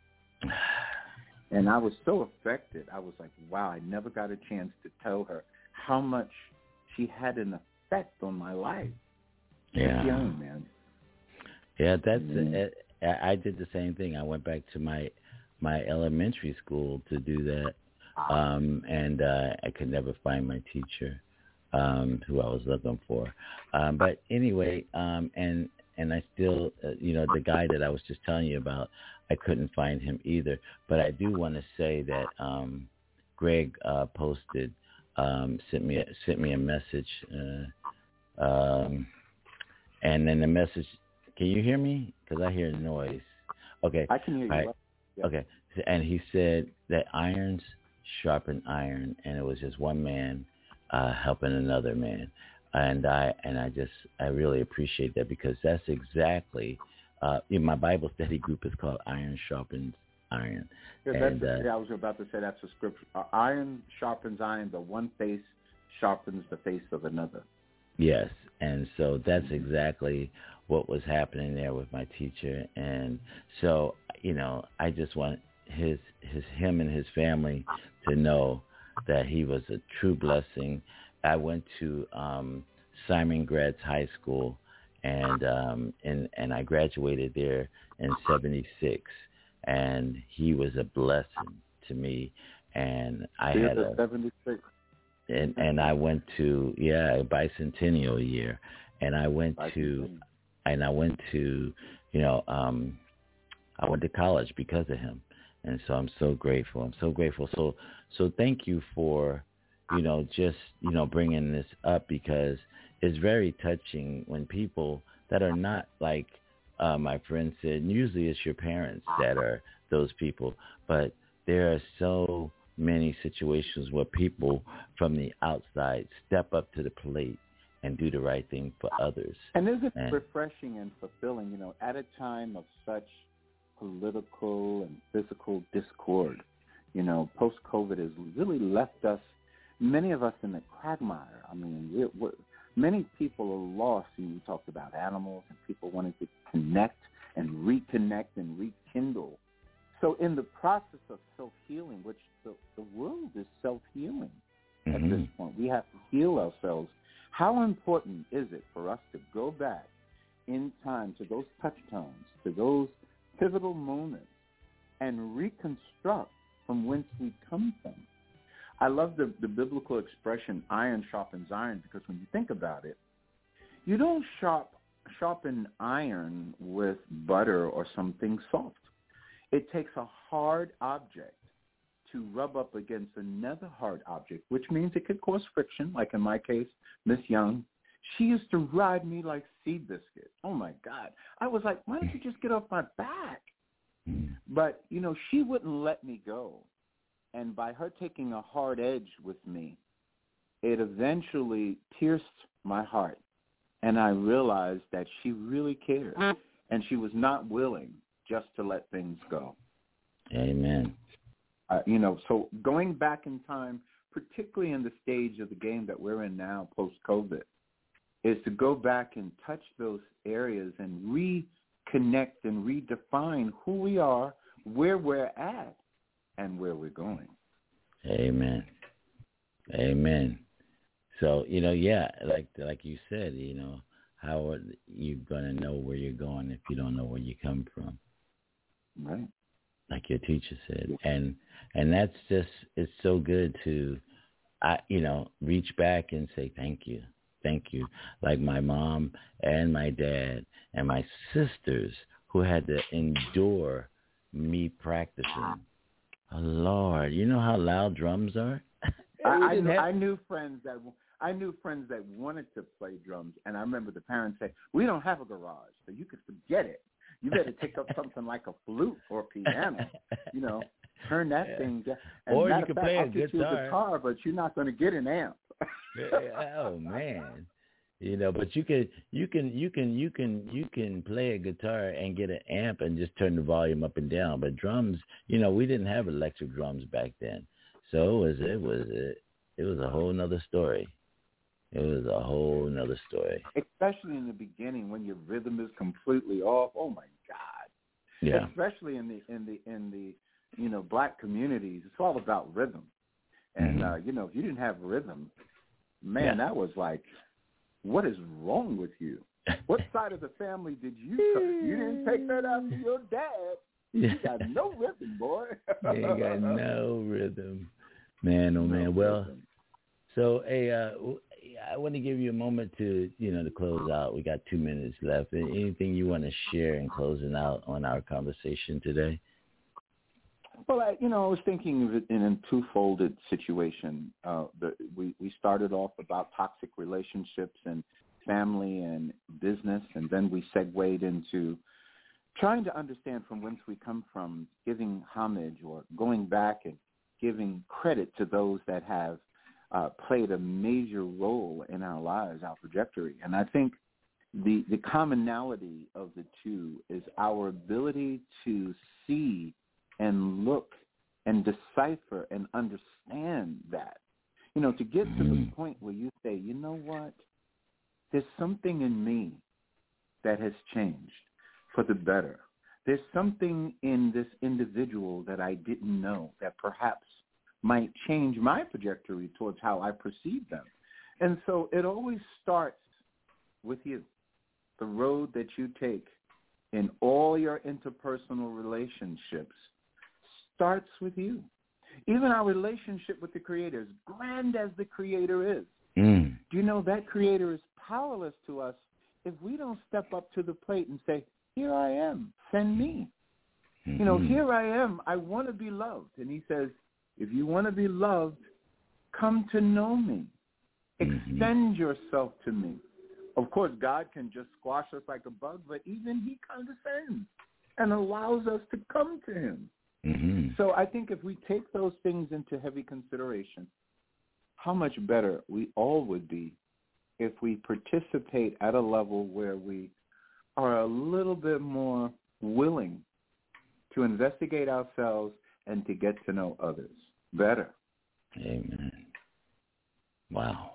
And I was so affected. I was like, wow, I never got a chance to tell her how much she had an effect on my life. Yeah. Young, man. Yeah, that's mm-hmm. it. I did the same thing. I went back to my my elementary school to do that, um, and uh, I could never find my teacher um, who I was looking for. Um, but anyway, um, and and I still, uh, you know, the guy that I was just telling you about, I couldn't find him either. But I do want to say that um, Greg uh, posted, um, sent me a, sent me a message, uh, um, and then the message. Can you hear me? Because I hear noise. Okay. I can hear you. Right. Yeah. Okay. And he said that irons sharpen iron, and it was just one man uh, helping another man. And I and I just I really appreciate that, because that's exactly uh, in my Bible study group is called Iron Sharpens Iron. Yeah, and, that's, uh, yeah, I was about to say that's a scripture. Uh, iron sharpens iron, but one face sharpens the face of another. Yes, and so that's exactly what was happening there with my teacher. And so, you know, I just want his his him and his family to know that he was a true blessing. I went to um, Simon Gratz High School, and um, and and I graduated there in seventy-six, and he was a blessing to me. And I Here's had a seventy-six. And and I went to yeah a bicentennial year, and I went to, and I went to, you know, um, I went to college because of him, and so I'm so grateful. I'm so grateful. So so thank you for, you know, just you know bringing this up, because it's very touching when people that are not like uh, my friend said. And usually it's your parents that are those people, but there are so many situations where people from the outside step up to the plate and do the right thing for others. And isn't it and, refreshing and fulfilling, you know, at a time of such political and physical discord? You know, post-COVID has really left us, many of us, in the quagmire. I mean, we're, we're, many people are lost. And we talked about animals and people wanting to connect and reconnect and rekindle. So in the process of self-healing, which the, the world is self-healing at mm-hmm. this point, we have to heal ourselves. How important is it for us to go back in time to those touch tones, to those pivotal moments, and reconstruct from whence we come from? I love the, the biblical expression, iron sharpens iron, because when you think about it, you don't sharp, sharpen iron with butter or something soft. It takes a hard object to rub up against another hard object, which means it could cause friction, like in my case, Miss Young, she used to ride me like Seabiscuit. Oh, my God. I was like, why don't you just get off my back? But, you know, she wouldn't let me go. And by her taking a hard edge with me, it eventually pierced my heart. And I realized that she really cared. And she was not willing just to let things go. Amen. Uh, you know, so going back in time, particularly in the stage of the game that we're in now, post-COVID, is to go back and touch those areas and reconnect and redefine who we are, where we're at, and where we're going. Amen. Amen. So, you know, yeah, like like you said, you know, how are you going to know where you're going if you don't know where you come from? Right. Like your teacher said. And and that's just, it's so good to, I you know, reach back and say thank you. Thank you. Like my mom and my dad and my sisters who had to endure me practicing. Oh, Lord, you know how loud drums are? I, I, knew, have... I knew friends that I knew friends that wanted to play drums, and I remember the parents say, "We don't have a garage, so you could forget it. You better take up something like a flute or piano, you know, turn that yeah. thing down." And or you could play I'll a get guitar. You a guitar, but you're not going to get an amp. Oh man, you know, but you can, you can, you can, you can, you can play a guitar and get an amp and just turn the volume up and down. But drums, you know, we didn't have electric drums back then, so it was, it was, it, it was a whole nother story. It was a whole nother story. Especially in the beginning when your rhythm is completely off. Oh my God. Yeah. Especially in the in the in the you know black communities, it's all about rhythm. And mm-hmm. uh, you know, if you didn't have rhythm, man, yeah. that was like, what is wrong with you? What side of the family did you come? You didn't take that after your dad. You got no rhythm, boy. You ain't got no rhythm. Man, oh man. No well, rhythm. So, hey, uh, I want to give you a moment to, you know, to close out. We got two minutes left. Anything you want to share in closing out on our conversation today? Well, I, you know, I was thinking of it in a two-folded situation. Uh, the, we, we started off about toxic relationships and family and business, and then we segued into trying to understand from whence we come from, giving homage or going back and giving credit to those that have uh, played a major role in our lives, our trajectory. And I think the, the commonality of the two is our ability to see and look and decipher and understand that. You know, to get to the point where you say, you know what, there's something in me that has changed for the better. There's something in this individual that I didn't know that perhaps might change my trajectory towards how I perceive them. And so it always starts with you. The road that you take in all your interpersonal relationships starts with you. Even our relationship with the Creator, as grand as the Creator is, mm. do you know that Creator is powerless to us if we don't step up to the plate and say, here I am, send me. Mm-hmm. You know, here I am, I want to be loved. And he says, if you want to be loved, come to know me. Mm-hmm. Extend yourself to me. Of course, God can just squash us like a bug, but even he condescends and allows us to come to him. Mm-hmm. So I think if we take those things into heavy consideration, how much better we all would be if we participate at a level where we are a little bit more willing to investigate ourselves and to get to know others better. Amen. Wow.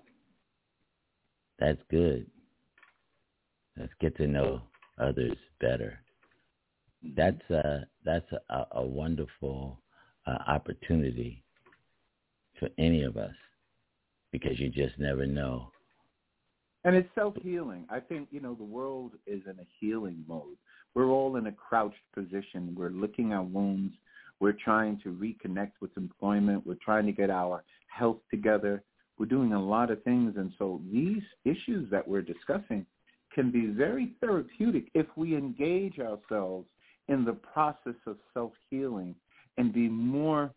That's good. Let's get to know others better. That's a, that's a, a wonderful uh, opportunity for any of us because you just never know. And it's self-healing. I think, you know, the world is in a healing mode. We're all in a crouched position. We're licking our wounds. We're trying to reconnect with employment. We're trying to get our health together. We're doing a lot of things. And so these issues that we're discussing can be very therapeutic if we engage ourselves in the process of self-healing and be more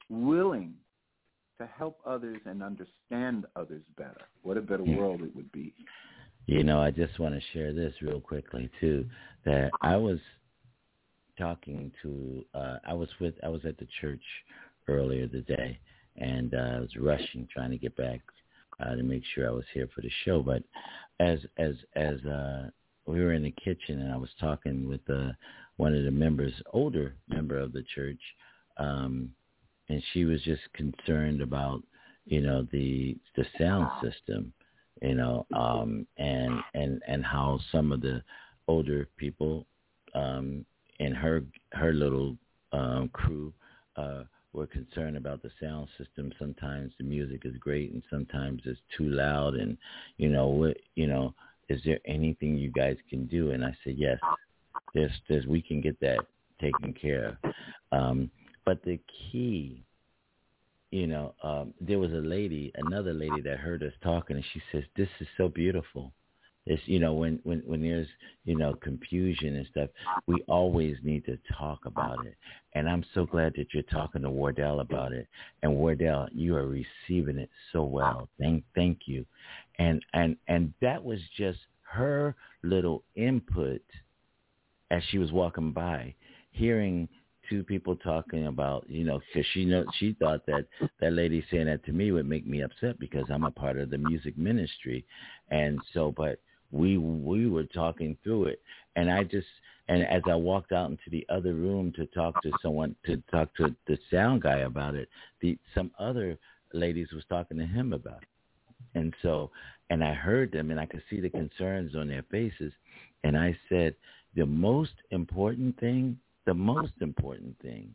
willing to help others and understand others better. What a better world it would be. You know, I just want to share this real quickly too, that I was talking to, uh, I was with, I was at the church earlier today, and uh, I was rushing, trying to get back uh, to make sure I was here for the show. But as, as, as uh, we were in the kitchen, and I was talking with uh, one of the members, older member of the church, um, and she was just concerned about, you know, the the sound system, you know, um, and and and how some of the older people um, in her her little um, crew uh, were concerned about the sound system. Sometimes the music is great, and sometimes it's too loud. And you know, what you know, is there anything you guys can do? And I said, yes, there's there's we can get that taken care of. Um, But the key, you know, um, there was a lady, another lady that heard us talking, and she says, this is so beautiful. It's, you know, when, when, when there's, you know, confusion and stuff, we always need to talk about it. And I'm so glad that you're talking to Wardell about it. And Wardell, you are receiving it so well. Thank, thank you. And, and, and that was just her little input as she was walking by, hearing two people talking about, you know, because she know she thought that that lady saying that to me would make me upset because I'm a part of the music ministry, and so, but we we were talking through it, and I just and as I walked out into the other room to talk to someone to talk to the sound guy about it, the some other ladies was talking to him about it, and so and I heard them and I could see the concerns on their faces, and I said the most important thing. The most important thing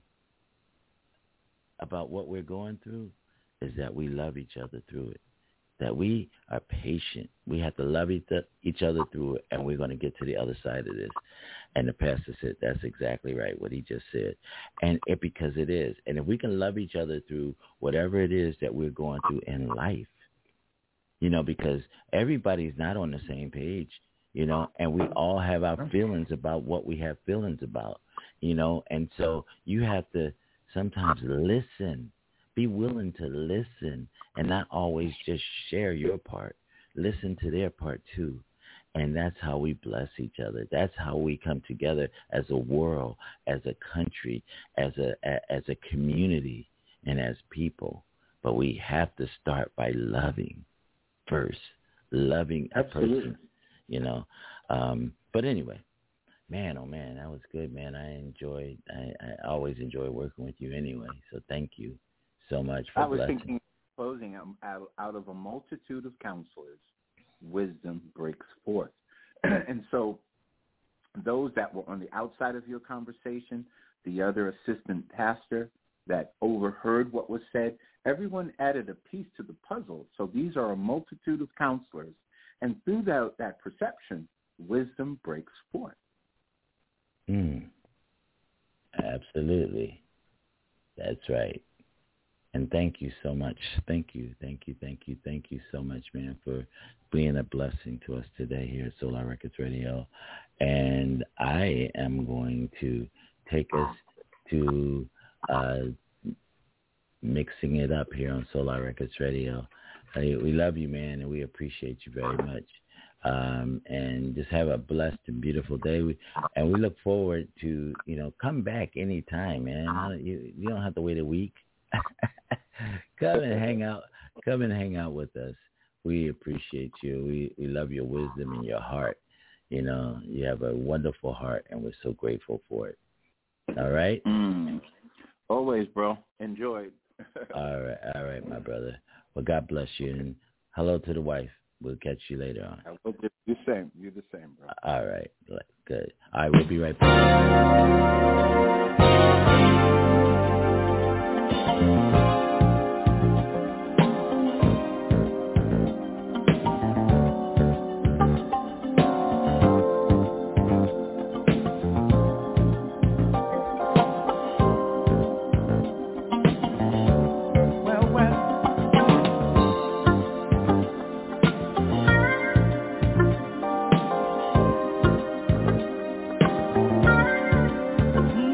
about what we're going through is that we love each other through it, that we are patient. We have to love each other through it, and we're going to get to the other side of this. And the pastor said, that's exactly right, what he just said. And it, because it is. And if we can love each other through whatever it is that we're going through in life, you know, because everybody's not on the same page, you know, and we all have our feelings about what we have feelings about. You know, and so you have to sometimes listen, be willing to listen and not always just share your part. Listen to their part too. And that's how we bless each other. That's how we come together as a world, as a country, as a, as a community, and as people. But we have to start by loving first, loving a Absolutely. person, you know. Um, but anyway. Man, oh man, that was good, man. I enjoyed, I, I always enjoy working with you anyway. So thank you so much for I was blessing. thinking, closing, um, out, out of a multitude of counselors, wisdom breaks forth. And so those that were on the outside of your conversation, the other assistant pastor that overheard what was said, everyone added a piece to the puzzle. So these are a multitude of counselors. And through that, that perception, wisdom breaks forth. Mm. Absolutely. That's right. And thank you so much. Thank you, thank you, thank you, thank you so much, man, for being a blessing to us today here at Solar Records Radio. And I am going to take us to uh, mixing it up here on Solar Records Radio. Uh, we love you, man, and we appreciate you very much. Um, and just have a blessed and beautiful day. We, and we look forward to, you know, come back anytime, man. You, you don't have to wait a week. Come and hang out. Come and hang out with us. We appreciate you. We, we love your wisdom and your heart. You know, you have a wonderful heart, and we're so grateful for it. All right? Mm. Always, bro. Enjoy. All right. All right, my brother. Well, God bless you. And hello to the wife. We'll catch you later on. I will do the same. You're the same, bro. All right. Good. All right. We'll be right back. Mm-hmm.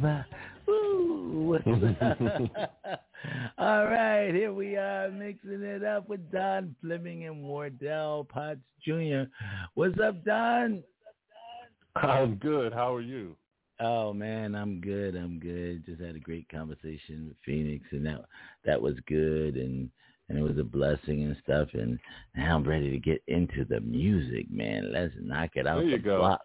Diva. Woo! All right, here we are mixing it up with Don Fleming and Wardell Potts Junior What's up, Don? I'm good. How are you? Oh, man, I'm good. I'm good. Just had a great conversation with Phoenix, and that that was good, and, and it was a blessing and stuff. And now I'm ready to get into the music, man. Let's knock it out there you the go. block.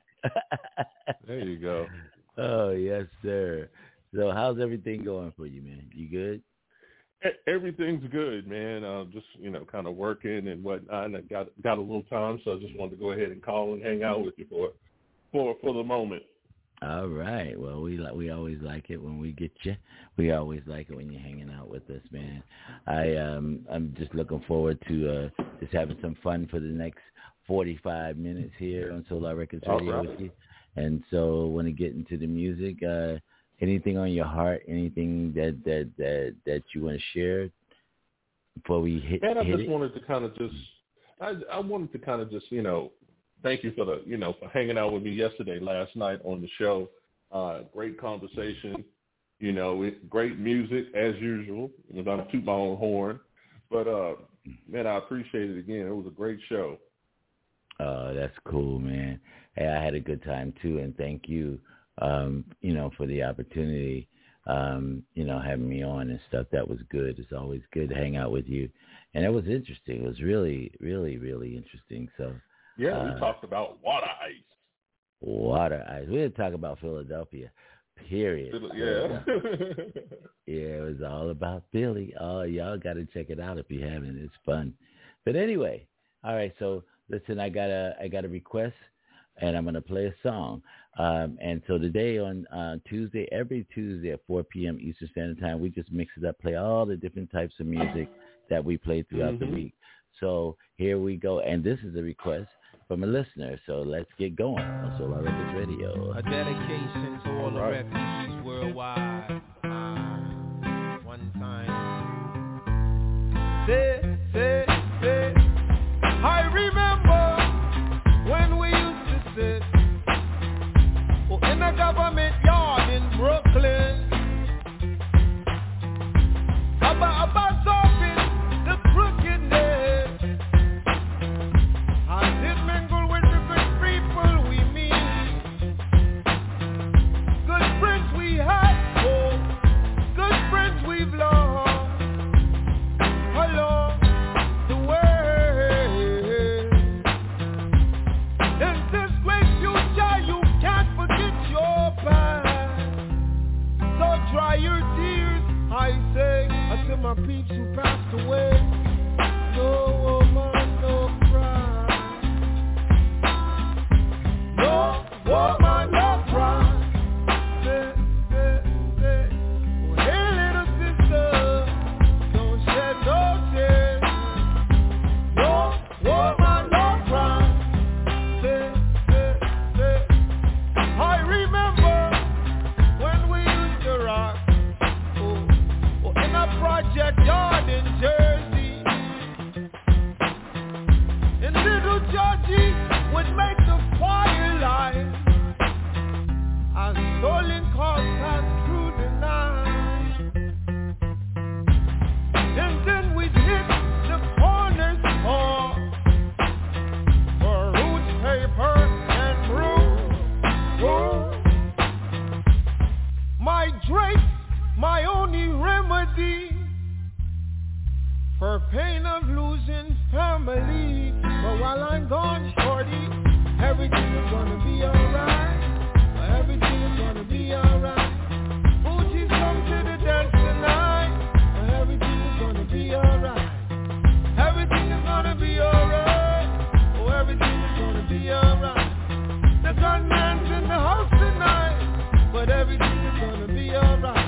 There you go. Oh, yes, sir. So how's everything going for you, man? You good? Everything's good, man. Uh, just, you know, kind of working and whatnot. And I got got a little time, so I just wanted to go ahead and call and hang out with you for for for the moment. All right. Well, we like we always like it when we get you. We always like it when you're hanging out with us, man. I um I'm just looking forward to uh, just having some fun for the next forty-five minutes here on Solar Records Radio right. with you. And so, I want to get into the music. Uh, anything on your heart? Anything that that that, that you want to share before we hit? And I hit just it? wanted to kind of just I I wanted to kind of just you know. Thank you for the, you know, for hanging out with me yesterday, last night on the show. Uh, great conversation, you know, it, great music as usual. I'm going to toot my own horn. But, uh, man, I appreciate it again. It was a great show. Oh, that's cool, man. Hey, I had a good time, too, and thank you, um, you know, for the opportunity, um, you know, having me on and stuff. That was good. It's always good to hang out with you. And it was interesting. It was really, really, really interesting. So, Yeah, we uh, talked about water ice. Water ice. We didn't talk about Philadelphia, period. Yeah. Yeah, it was all about Philly. Oh, y'all got to check it out if you haven't. It's fun. But anyway, all right. So listen, I got a I got a request, and I'm gonna play a song. Um, and so today on uh, Tuesday, every Tuesday at four p.m. Eastern Standard Time, we just mix it up, play all the different types of music that we play throughout mm-hmm. the week. So here we go, and this is a request from a listener, so let's get going on Solar Records Radio. A dedication to all, all the right. refugees worldwide. Uh, one time. Say, say, say. I remember when we used to sit oh, in a government yard in Brooklyn. About, about solving the crookedness. My peeps who passed away, no woman, no cry. No woman, no cry. Say, say, say. Oh, hey, little sister, don't shed no tears. No woman, no cry. Say, say, say. I remember when we used to rock. Project Yard in Jersey, and little Georgie would make the firelight as stolen cars passed through the night. And then we'd hit the corner store for roots, paper, and brew. My drapes, my only remedy for pain of losing family. But while I'm gone, shorty, everything is gonna be alright. Everything is gonna be alright. Fuji's come to the dance tonight. Everything is gonna be alright. Everything is gonna be alright. Oh, everything is gonna be alright. The gunman's in the house tonight, but everything is gonna be alright.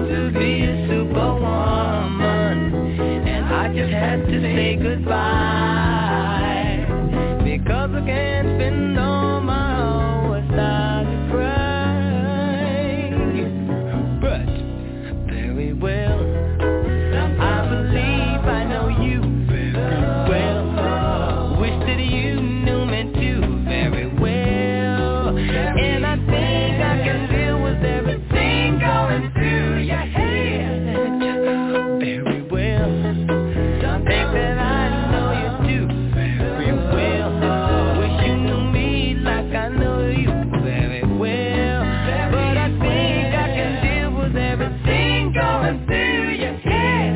want to be a superwoman, and I just had to say goodbye, because I can't spend all my hours time to cry. But very well, I believe I know you very well. Wish that you knew me too very well, and I think I can deal with everything going through your head very well. Don't think that I know you too very well. Wish you knew me like I know you very well, but I think I can deal with everything going through your head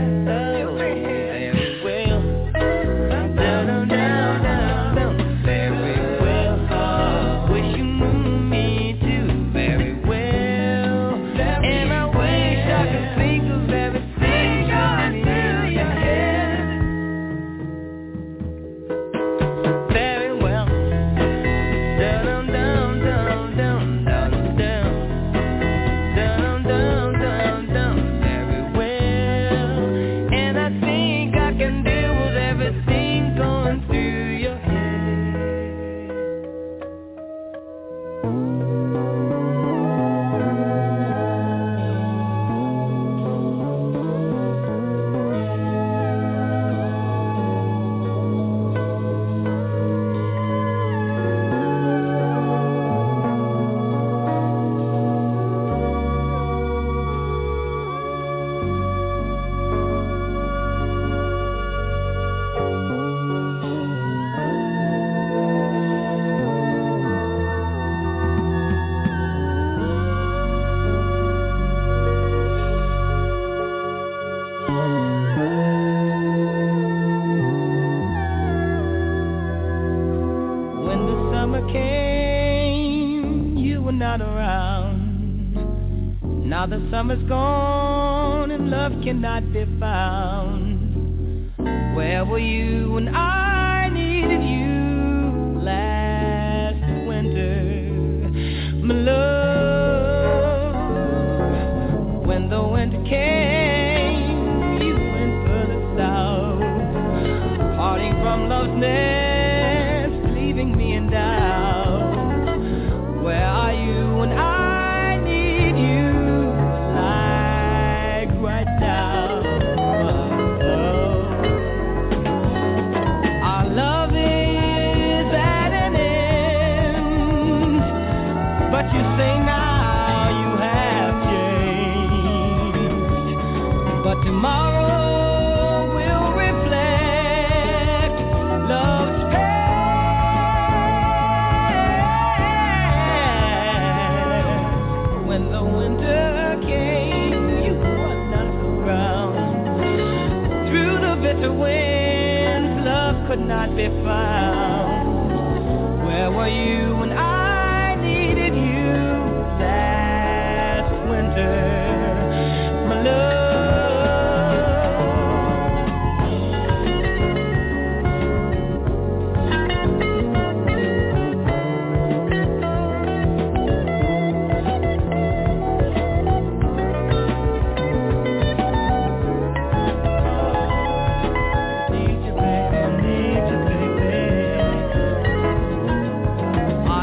very well. Down, down, down, down, very well. Wish you knew me too very well, and I wish I could think of everything going through your head very well. Down, down, down, down, down, down, down, down, down, down, very well, and I think I can deal with everything going through your head. When the summer came, you were not around. Now the summer's gone and love cannot be found. Where were you when I needed you last winter, my love? When the winter came, you went further south, parting from love's nest, leaving me in doubt. Where are you when I need you like right now? Our love is at an end, but you say now you have changed. But tomorrow will reflect love's past. When the winter came, you were not around. Through the bitter winds, love could not be found. Where were you when I needed you last winter, my love? Need you, baby, need you, baby.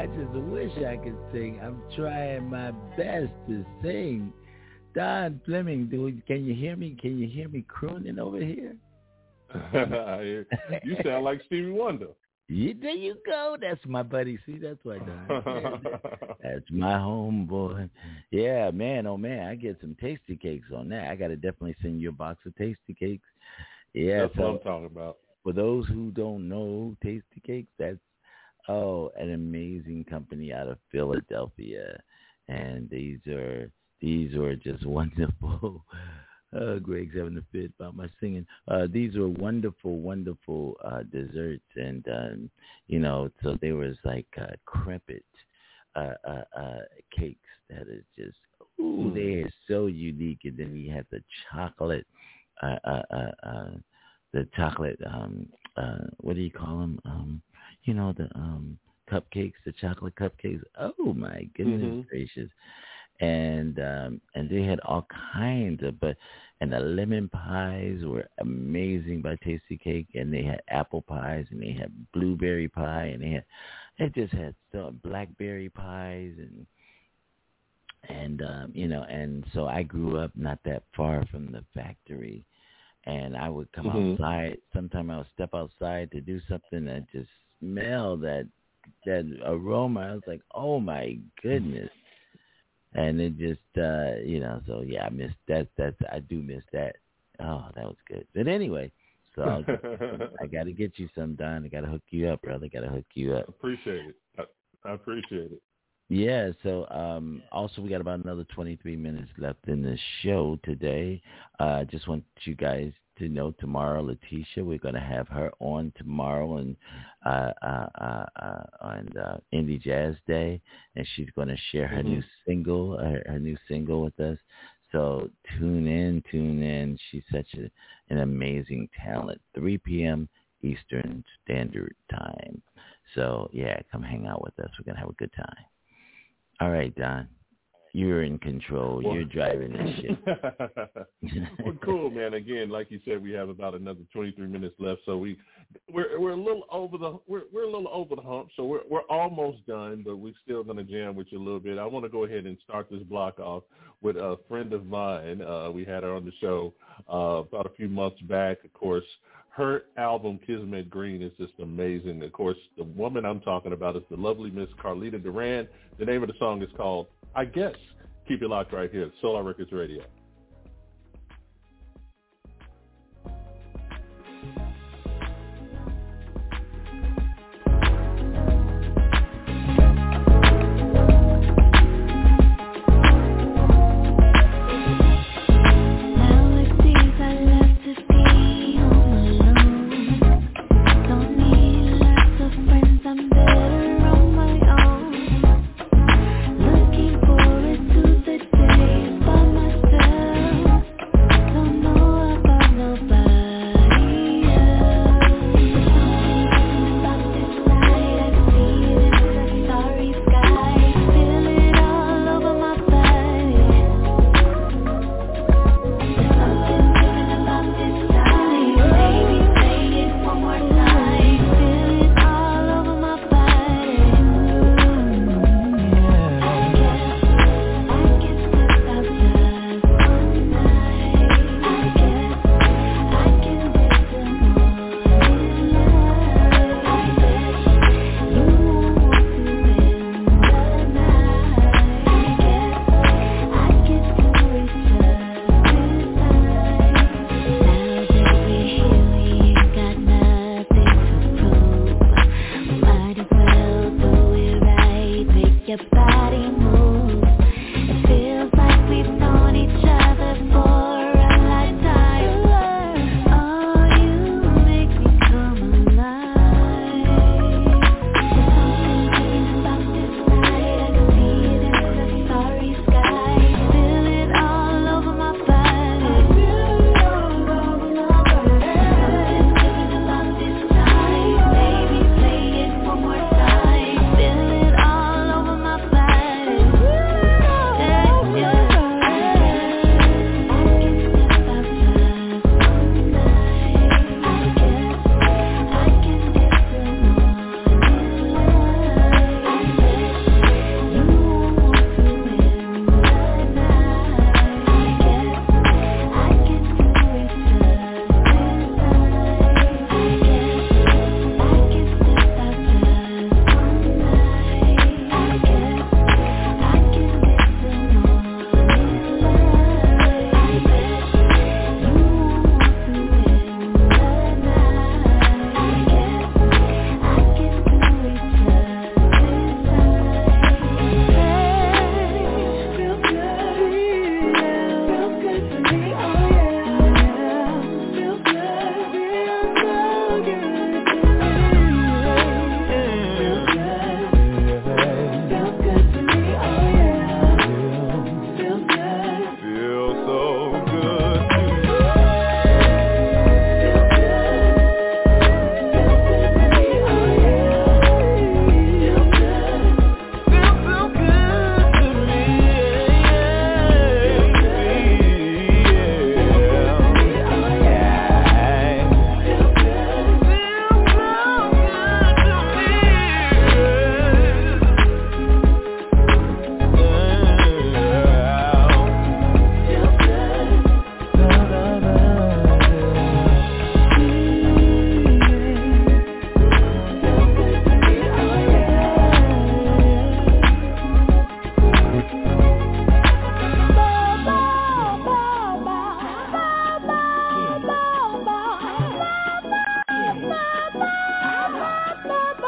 I just wish I could sing. I'm trying my best to sing. Don Fleming, dude, can you hear me? Can you hear me crooning over here? You sound like Stevie Wonder. Yeah, there you go. That's my buddy. See, that's why, Don. That's my homeboy. Yeah, man, oh, man, I get some tasty cakes on that. I got to definitely send you a box of tasty cakes. Yeah, that's so, what I'm talking about. For those who don't know Tasty Cakes, that's, oh, an amazing company out of Philadelphia. And these are, these are just wonderful. Uh, Greg's having a fit about my singing. Uh, these were wonderful, wonderful uh, desserts, and um, you know, so there was like uh, crepit uh, uh, uh, cakes that is just, ooh, they are so unique. And then we had the chocolate, uh, uh, uh, uh, the chocolate, um, uh, what do you call them? Um, you know, the um, cupcakes, the chocolate cupcakes. Oh my goodness mm-hmm. gracious. And um, and they had all kinds of, but and the lemon pies were amazing by Tasty Cake, and they had apple pies, and they had blueberry pie, and they had it just had so blackberry pies, and and um, you know, and so I grew up not that far from the factory, and I would come mm-hmm. outside. Sometimes I would step outside to do something and just smell that that aroma. I was like, oh my goodness. And it just, uh, you know, so yeah, I missed that. That I do miss that. Oh, that was good. But anyway, so I'll get, I got to get you some, Don. I got to hook you up, brother. Got to hook you up. Appreciate it. I, I appreciate it. Yeah. So um, also, we got about another twenty-three minutes left in the show today. I uh, just want you guys to know tomorrow, Letitia, we're going to have her on tomorrow and uh, uh, uh, uh, on uh, Indie Jazz Day, and she's going to share her mm-hmm. new single, her, her new single with us. So tune in, tune in. She's such a, an amazing talent. three p.m. Eastern Standard Time. So yeah, come hang out with us. We're going to have a good time. All right, Don. You're in control. Well, You're driving this shit. Well, cool, man. Again, like you said, we have about another twenty-three minutes left, so we we're we're a little over the we're we're a little over the hump. So we're we're almost done, but we're still gonna jam with you a little bit. I want to go ahead and start this block off with a friend of mine. Uh, we had her on the show uh, about a few months back. Of course, her album Kismet Green is just amazing. Of course, the woman I'm talking about is the lovely Miss Carlita Duran. The name of the song is called I Guess. Keep it locked right here at Solar Records Radio. Looking forward to the day by myself.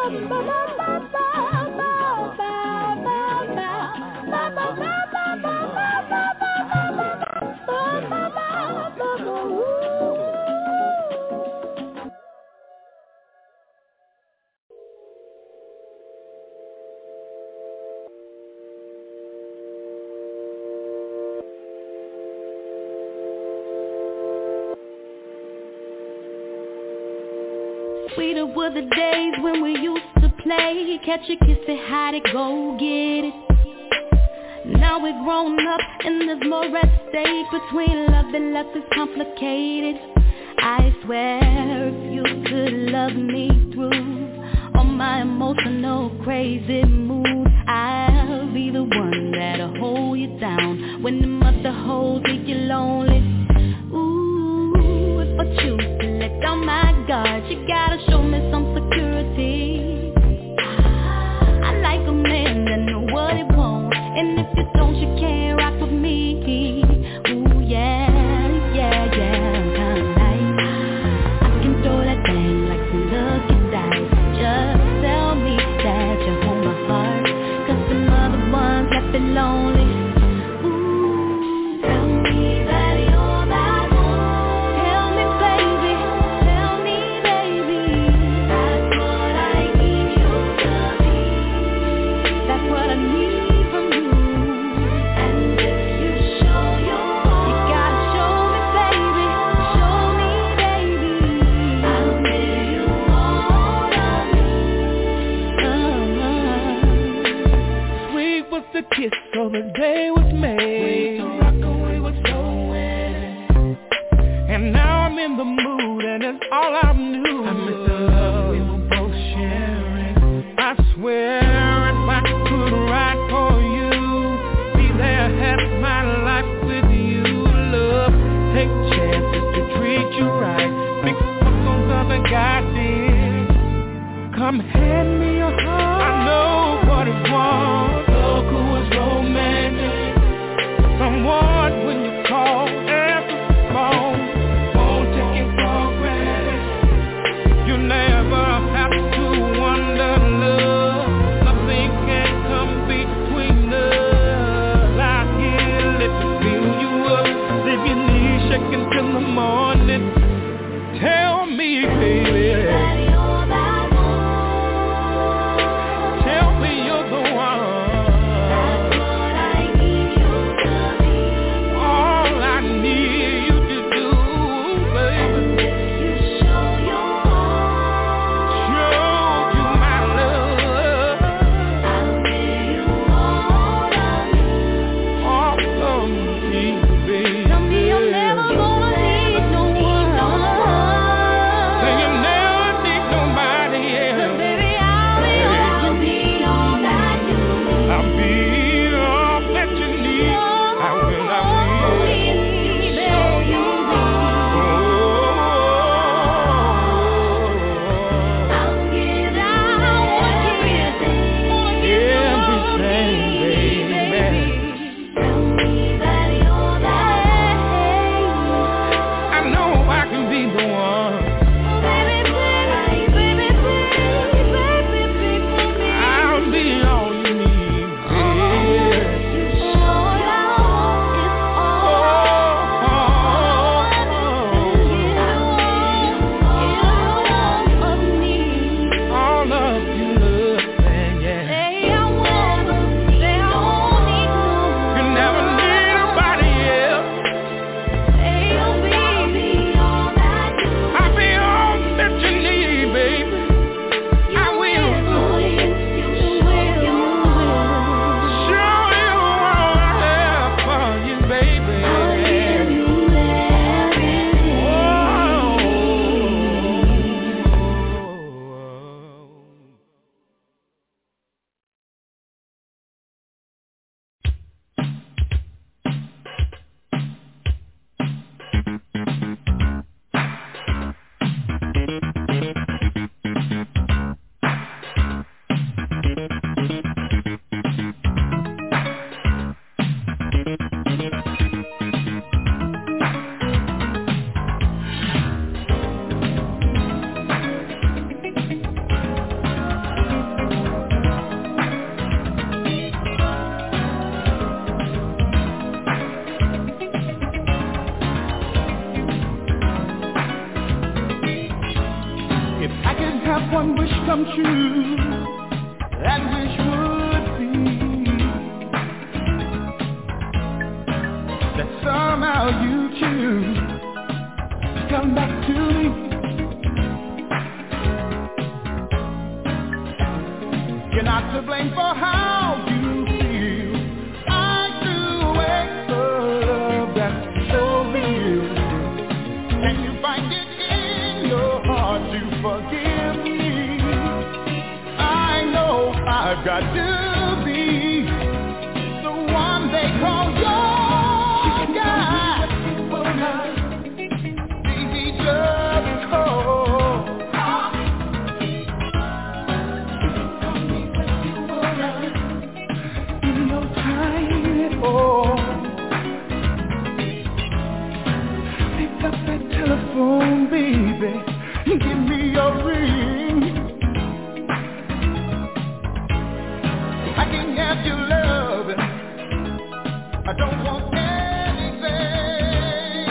Sweeter were the days when we used to play, catch a kiss and hide it, go get it. Now we're grown up and there's more at stake. Between love and lust is complicated. I swear if you could love me through all my emotional crazy moods, I'll be the one that'll hold you down when the mother holds you, you're lonely. Ooh, if I choose to let down my guard, you gotta show me some security. I like a man that know what he wants, and if you don't, you can't rock with me. Ooh, yeah, yeah, yeah, I'm kinda nice. I can throw that thing like some lucky dice. Just tell me that you hold my heart, 'cause the other ones left it lonely. Ooh, tell me that you're that one. Tell me, baby, tell me, baby. That's what I need you to be. That's what I need from you. And if you show your heart, you gotta show me, baby. Show me, baby. I'll give you all of me. Uh-huh. Sweet was the kiss on the day was made. We rock away was so wet. And now I'm in the mood and it's all I knew. I miss the love we were both sharing. I swear if I could ride for you, be there half my life with you. Love, take chances to treat you right. Fix what those other guys did. Come hand me your heart. I know what it was. Look who was romantic. Someone when you call, answer the phone. Won't take it for granted. You never have to wonder, love. Nothing can come between us. Out here, let me fill you up. Leave your knees shaking till the morning. Tell me, baby. That you're that one. Tell me you're the one. true, that wish would be that somehow you choose to come back to me. You're not to blame for how you feel. I threw away the love that's so real. Can you find it in your heart to forgive me? I know I've got to be the one they call your guy. Baby, just call. In your time, oh, pick up that telephone, baby. Give me your ring. I can have your loving. I don't want anything.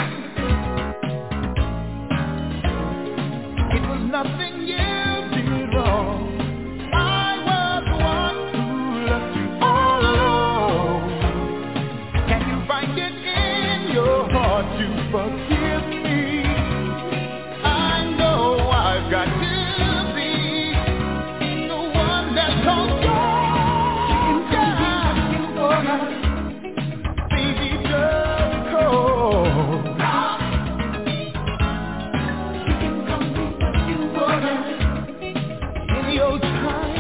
It was nothing you did wrong. I was the one who left you all alone. Can you find it in your heart to forgive me? I know I've got to be the one that calls you. Baby, just call. You can call me what you wanna in your time.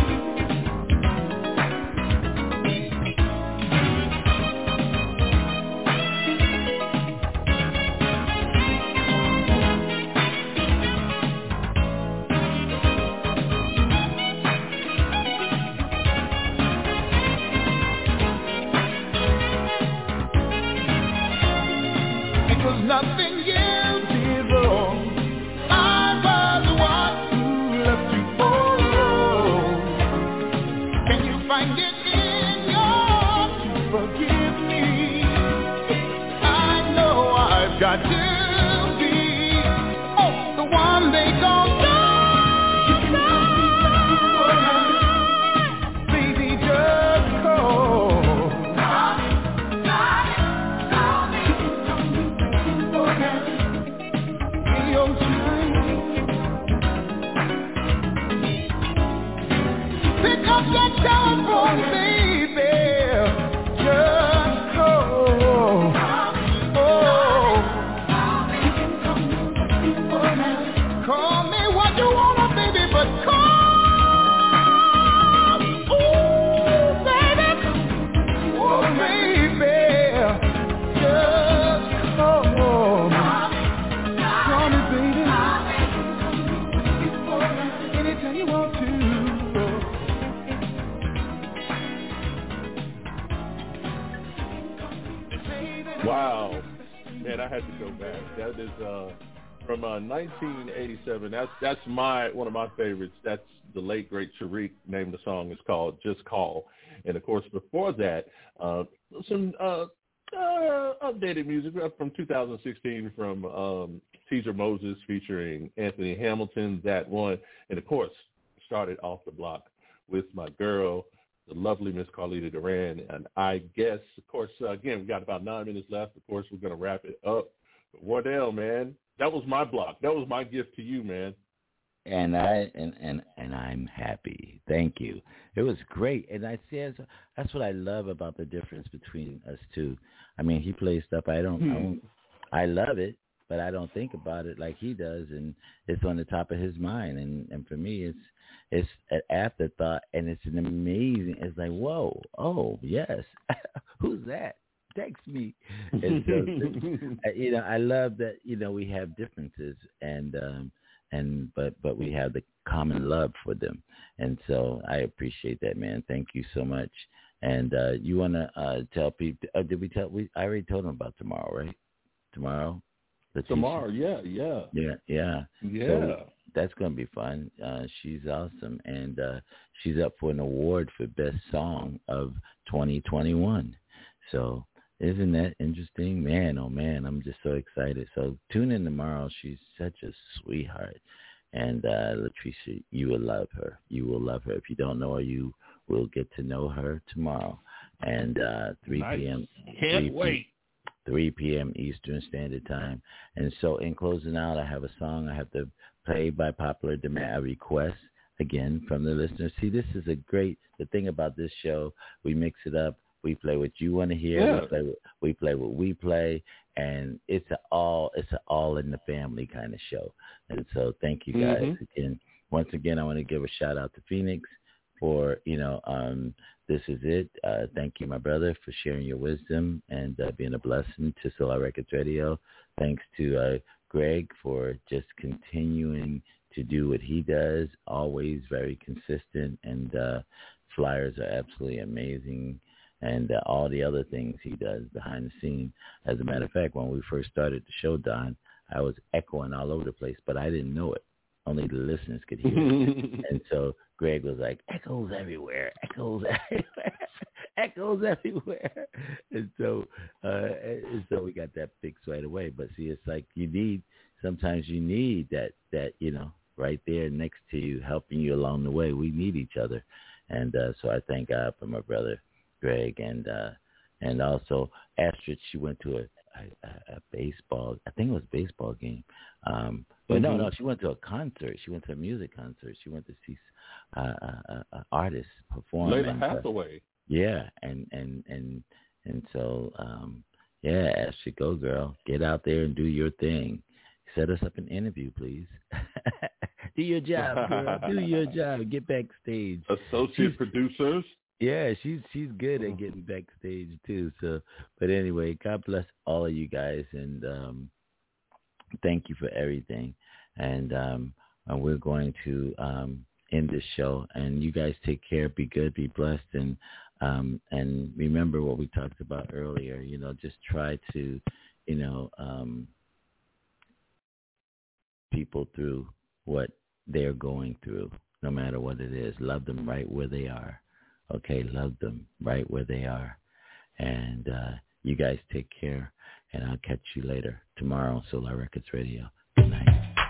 It was nothing you did wrong. I was the one who left you all alone. Can you find it in your heart to forgive me? I know I've got to be oh, the one they call God. Baby, just call. In your time. Pick up that telephone, baby. Just call. Oh. Call me what you wanna, baby, but call. Ooh, baby. Oh, baby. Just call. Call me, baby. Anytime you want to. Wow, man, I had to go back. That is uh, from uh, nineteen eighty-seven. That's that's my one of my favorites. That's the late great Tariq named the song. It's called "Just Call." And of course, before that, uh, some uh, uh, updated music from two thousand sixteen from um, Teaser Moses featuring Anthony Hamilton. That one, and of course, started off the block with my girl, the lovely Miss Carlita Duran. And I guess, of course, uh, again, we got about nine minutes left. Of course, we're going to wrap it up. But Wardell, man, that was my block. That was my gift to you, man. And I and, and, and I'm happy. Thank you. It was great. And I see that's, that's what I love about the difference between us two. I mean, he plays stuff I don't, I don't I love it, but I don't think about it like he does, and it's on the top of his mind. And, and for me, it's it's an afterthought, and it's an amazing. It's like, whoa, oh yes, who's that? Text me. And so, you know, I love that. You know, we have differences, and um, and but but we have the common love for them, and so I appreciate that, man. Thank you so much. And uh, you want to uh, tell people? Uh, did we tell? We I already told them about tomorrow, right? Tomorrow. Leticia? Tomorrow, yeah, yeah, yeah, yeah, yeah. So that's gonna be fun. Uh, she's awesome, and uh, she's up for an award for best song of twenty twenty-one. So isn't that interesting, man? Oh man, I'm just so excited. So tune in tomorrow. She's such a sweetheart, And uh, Latricia, you will love her. You will love her. If you don't know her, you will get to know her tomorrow. And uh, three nice. p.m. Can't 3 wait. three p.m. Eastern Standard Time. And so in closing out, I have a song I have to play by popular demand, a request, again, from the listeners. See, this is a great, the thing about this show, we mix it up. We play what you want to hear. Yeah. We play what, we play what we play. And it's a all it's an all in the family kind of show. And so thank you guys mm-hmm. again. Once again, I want to give a shout out to Phoenix for, you know, um, this is it. Uh, thank you, my brother, for sharing your wisdom and uh, being a blessing to Solar Records Radio. Thanks to uh, Greg for just continuing to do what he does, always very consistent, and uh, flyers are absolutely amazing, and uh, all the other things he does behind the scene. As a matter of fact, when we first started the show, Don, I was echoing all over the place, but I didn't know it. Only the listeners could hear it. And so Greg was like, echoes everywhere, echoes everywhere, echoes everywhere. And so, uh, and so we got that fixed right away. But see, it's like you need, sometimes you need that, that, you know, right there next to you, helping you along the way. We need each other. And uh, so I thank God for my brother, Greg, and uh, and also Astrid. She went to a, a, a baseball, I think it was a baseball game. Um, but mm-hmm. no, no, she went to a concert. She went to a music concert. She went to see uh, an artist perform. Layla and, Hathaway. Uh, yeah, and and and and so um, yeah, Astrid, go girl, get out there and do your thing. Set us up an interview, please. Do your job, girl. Do your job. Get backstage. Associate she's, producers. Yeah, she's she's good at getting backstage too. So, but anyway, God bless all of you guys, and um, thank you for everything. And um, and we're going to um, end this show. And you guys take care. Be good. Be blessed. And um, and remember what we talked about earlier. You know, just try to, you know. Um, people through what they're going through, no matter what it is. Love them right where they are. Okay, love them right where they are. And uh, you guys take care, and I'll catch you later tomorrow on Solar Records Radio. Good night.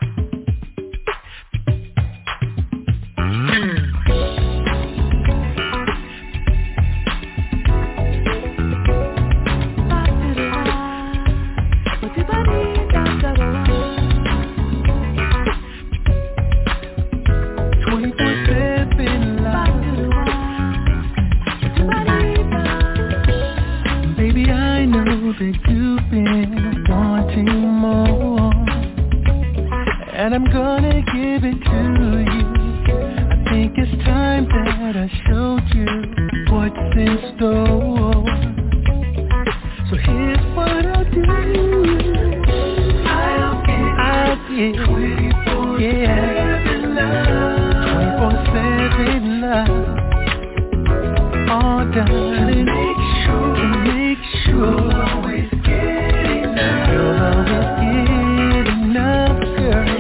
And I'm gonna give it to you. I think it's time that I showed you what's in store. So here's what I'll do. I'll give, I'll give twenty-four seven love, twenty-four seven love, all done to make sure, to make sure you'll always get enough. You'll always get enough, girl.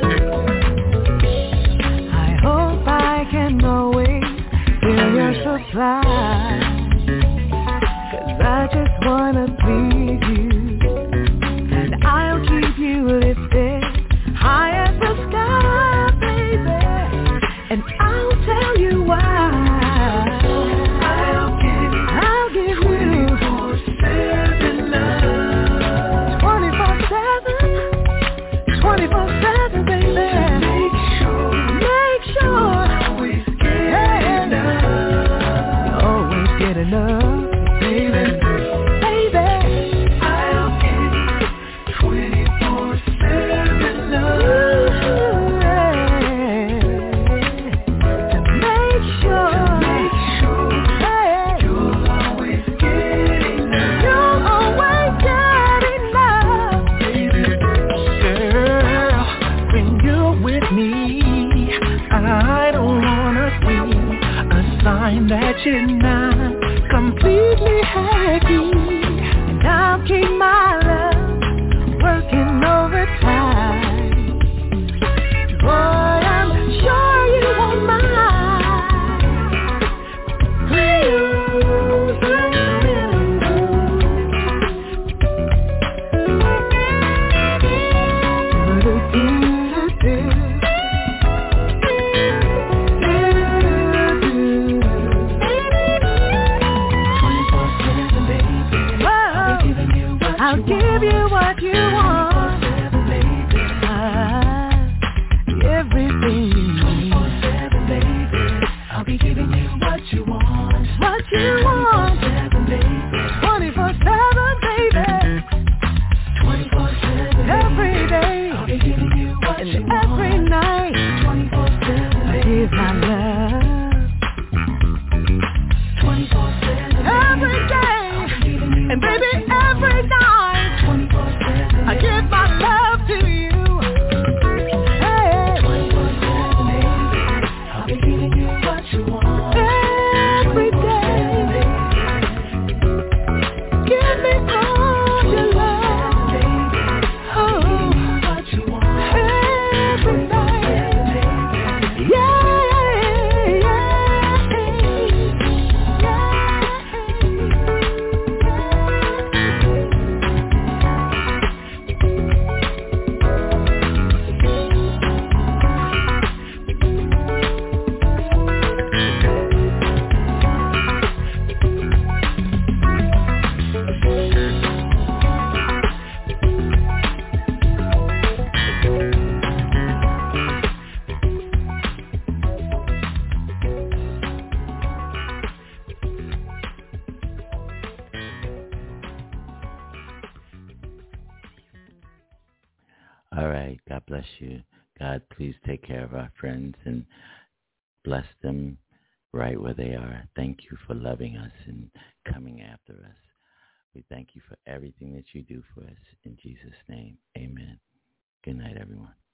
Supply, 'cause I just wanna please you, and I'll keep you lifted high as the sky, baby, and I'll tell you why. I'll give, I'll give twenty-four seven love, twenty-four seven, twenty-four seven, baby. Make sure, make sure. Enough, baby, baby, I'll give twenty-four seven love, yeah, to make sure, to make sure, hey, you'll always get enough, you'll always get enough, baby, girl, when you're with me, I don't wanna see a sign that you're not completely happy, and I'll keep my love working overtime. Boy, I'm sure you won't mind. Please, please, please. what you want, what you want. twenty-four seven, baby. twenty-four seven, Every day, I'll be giving you what and you every want. night, twenty-four seven, I give my love. twenty-four seven, Every day, and baby, every night, twenty-four seven, I give my love to you. Hey, twenty-four seven, I'll be giving you what you want. every day, give me all your love. Oh, What you want. every night, yeah, yeah, All right. God bless you. God, please take care of our friends and bless them right where they are. Thank you for loving us and coming after us. We thank you for everything that you do for us. In Jesus' name, amen. Good night, everyone.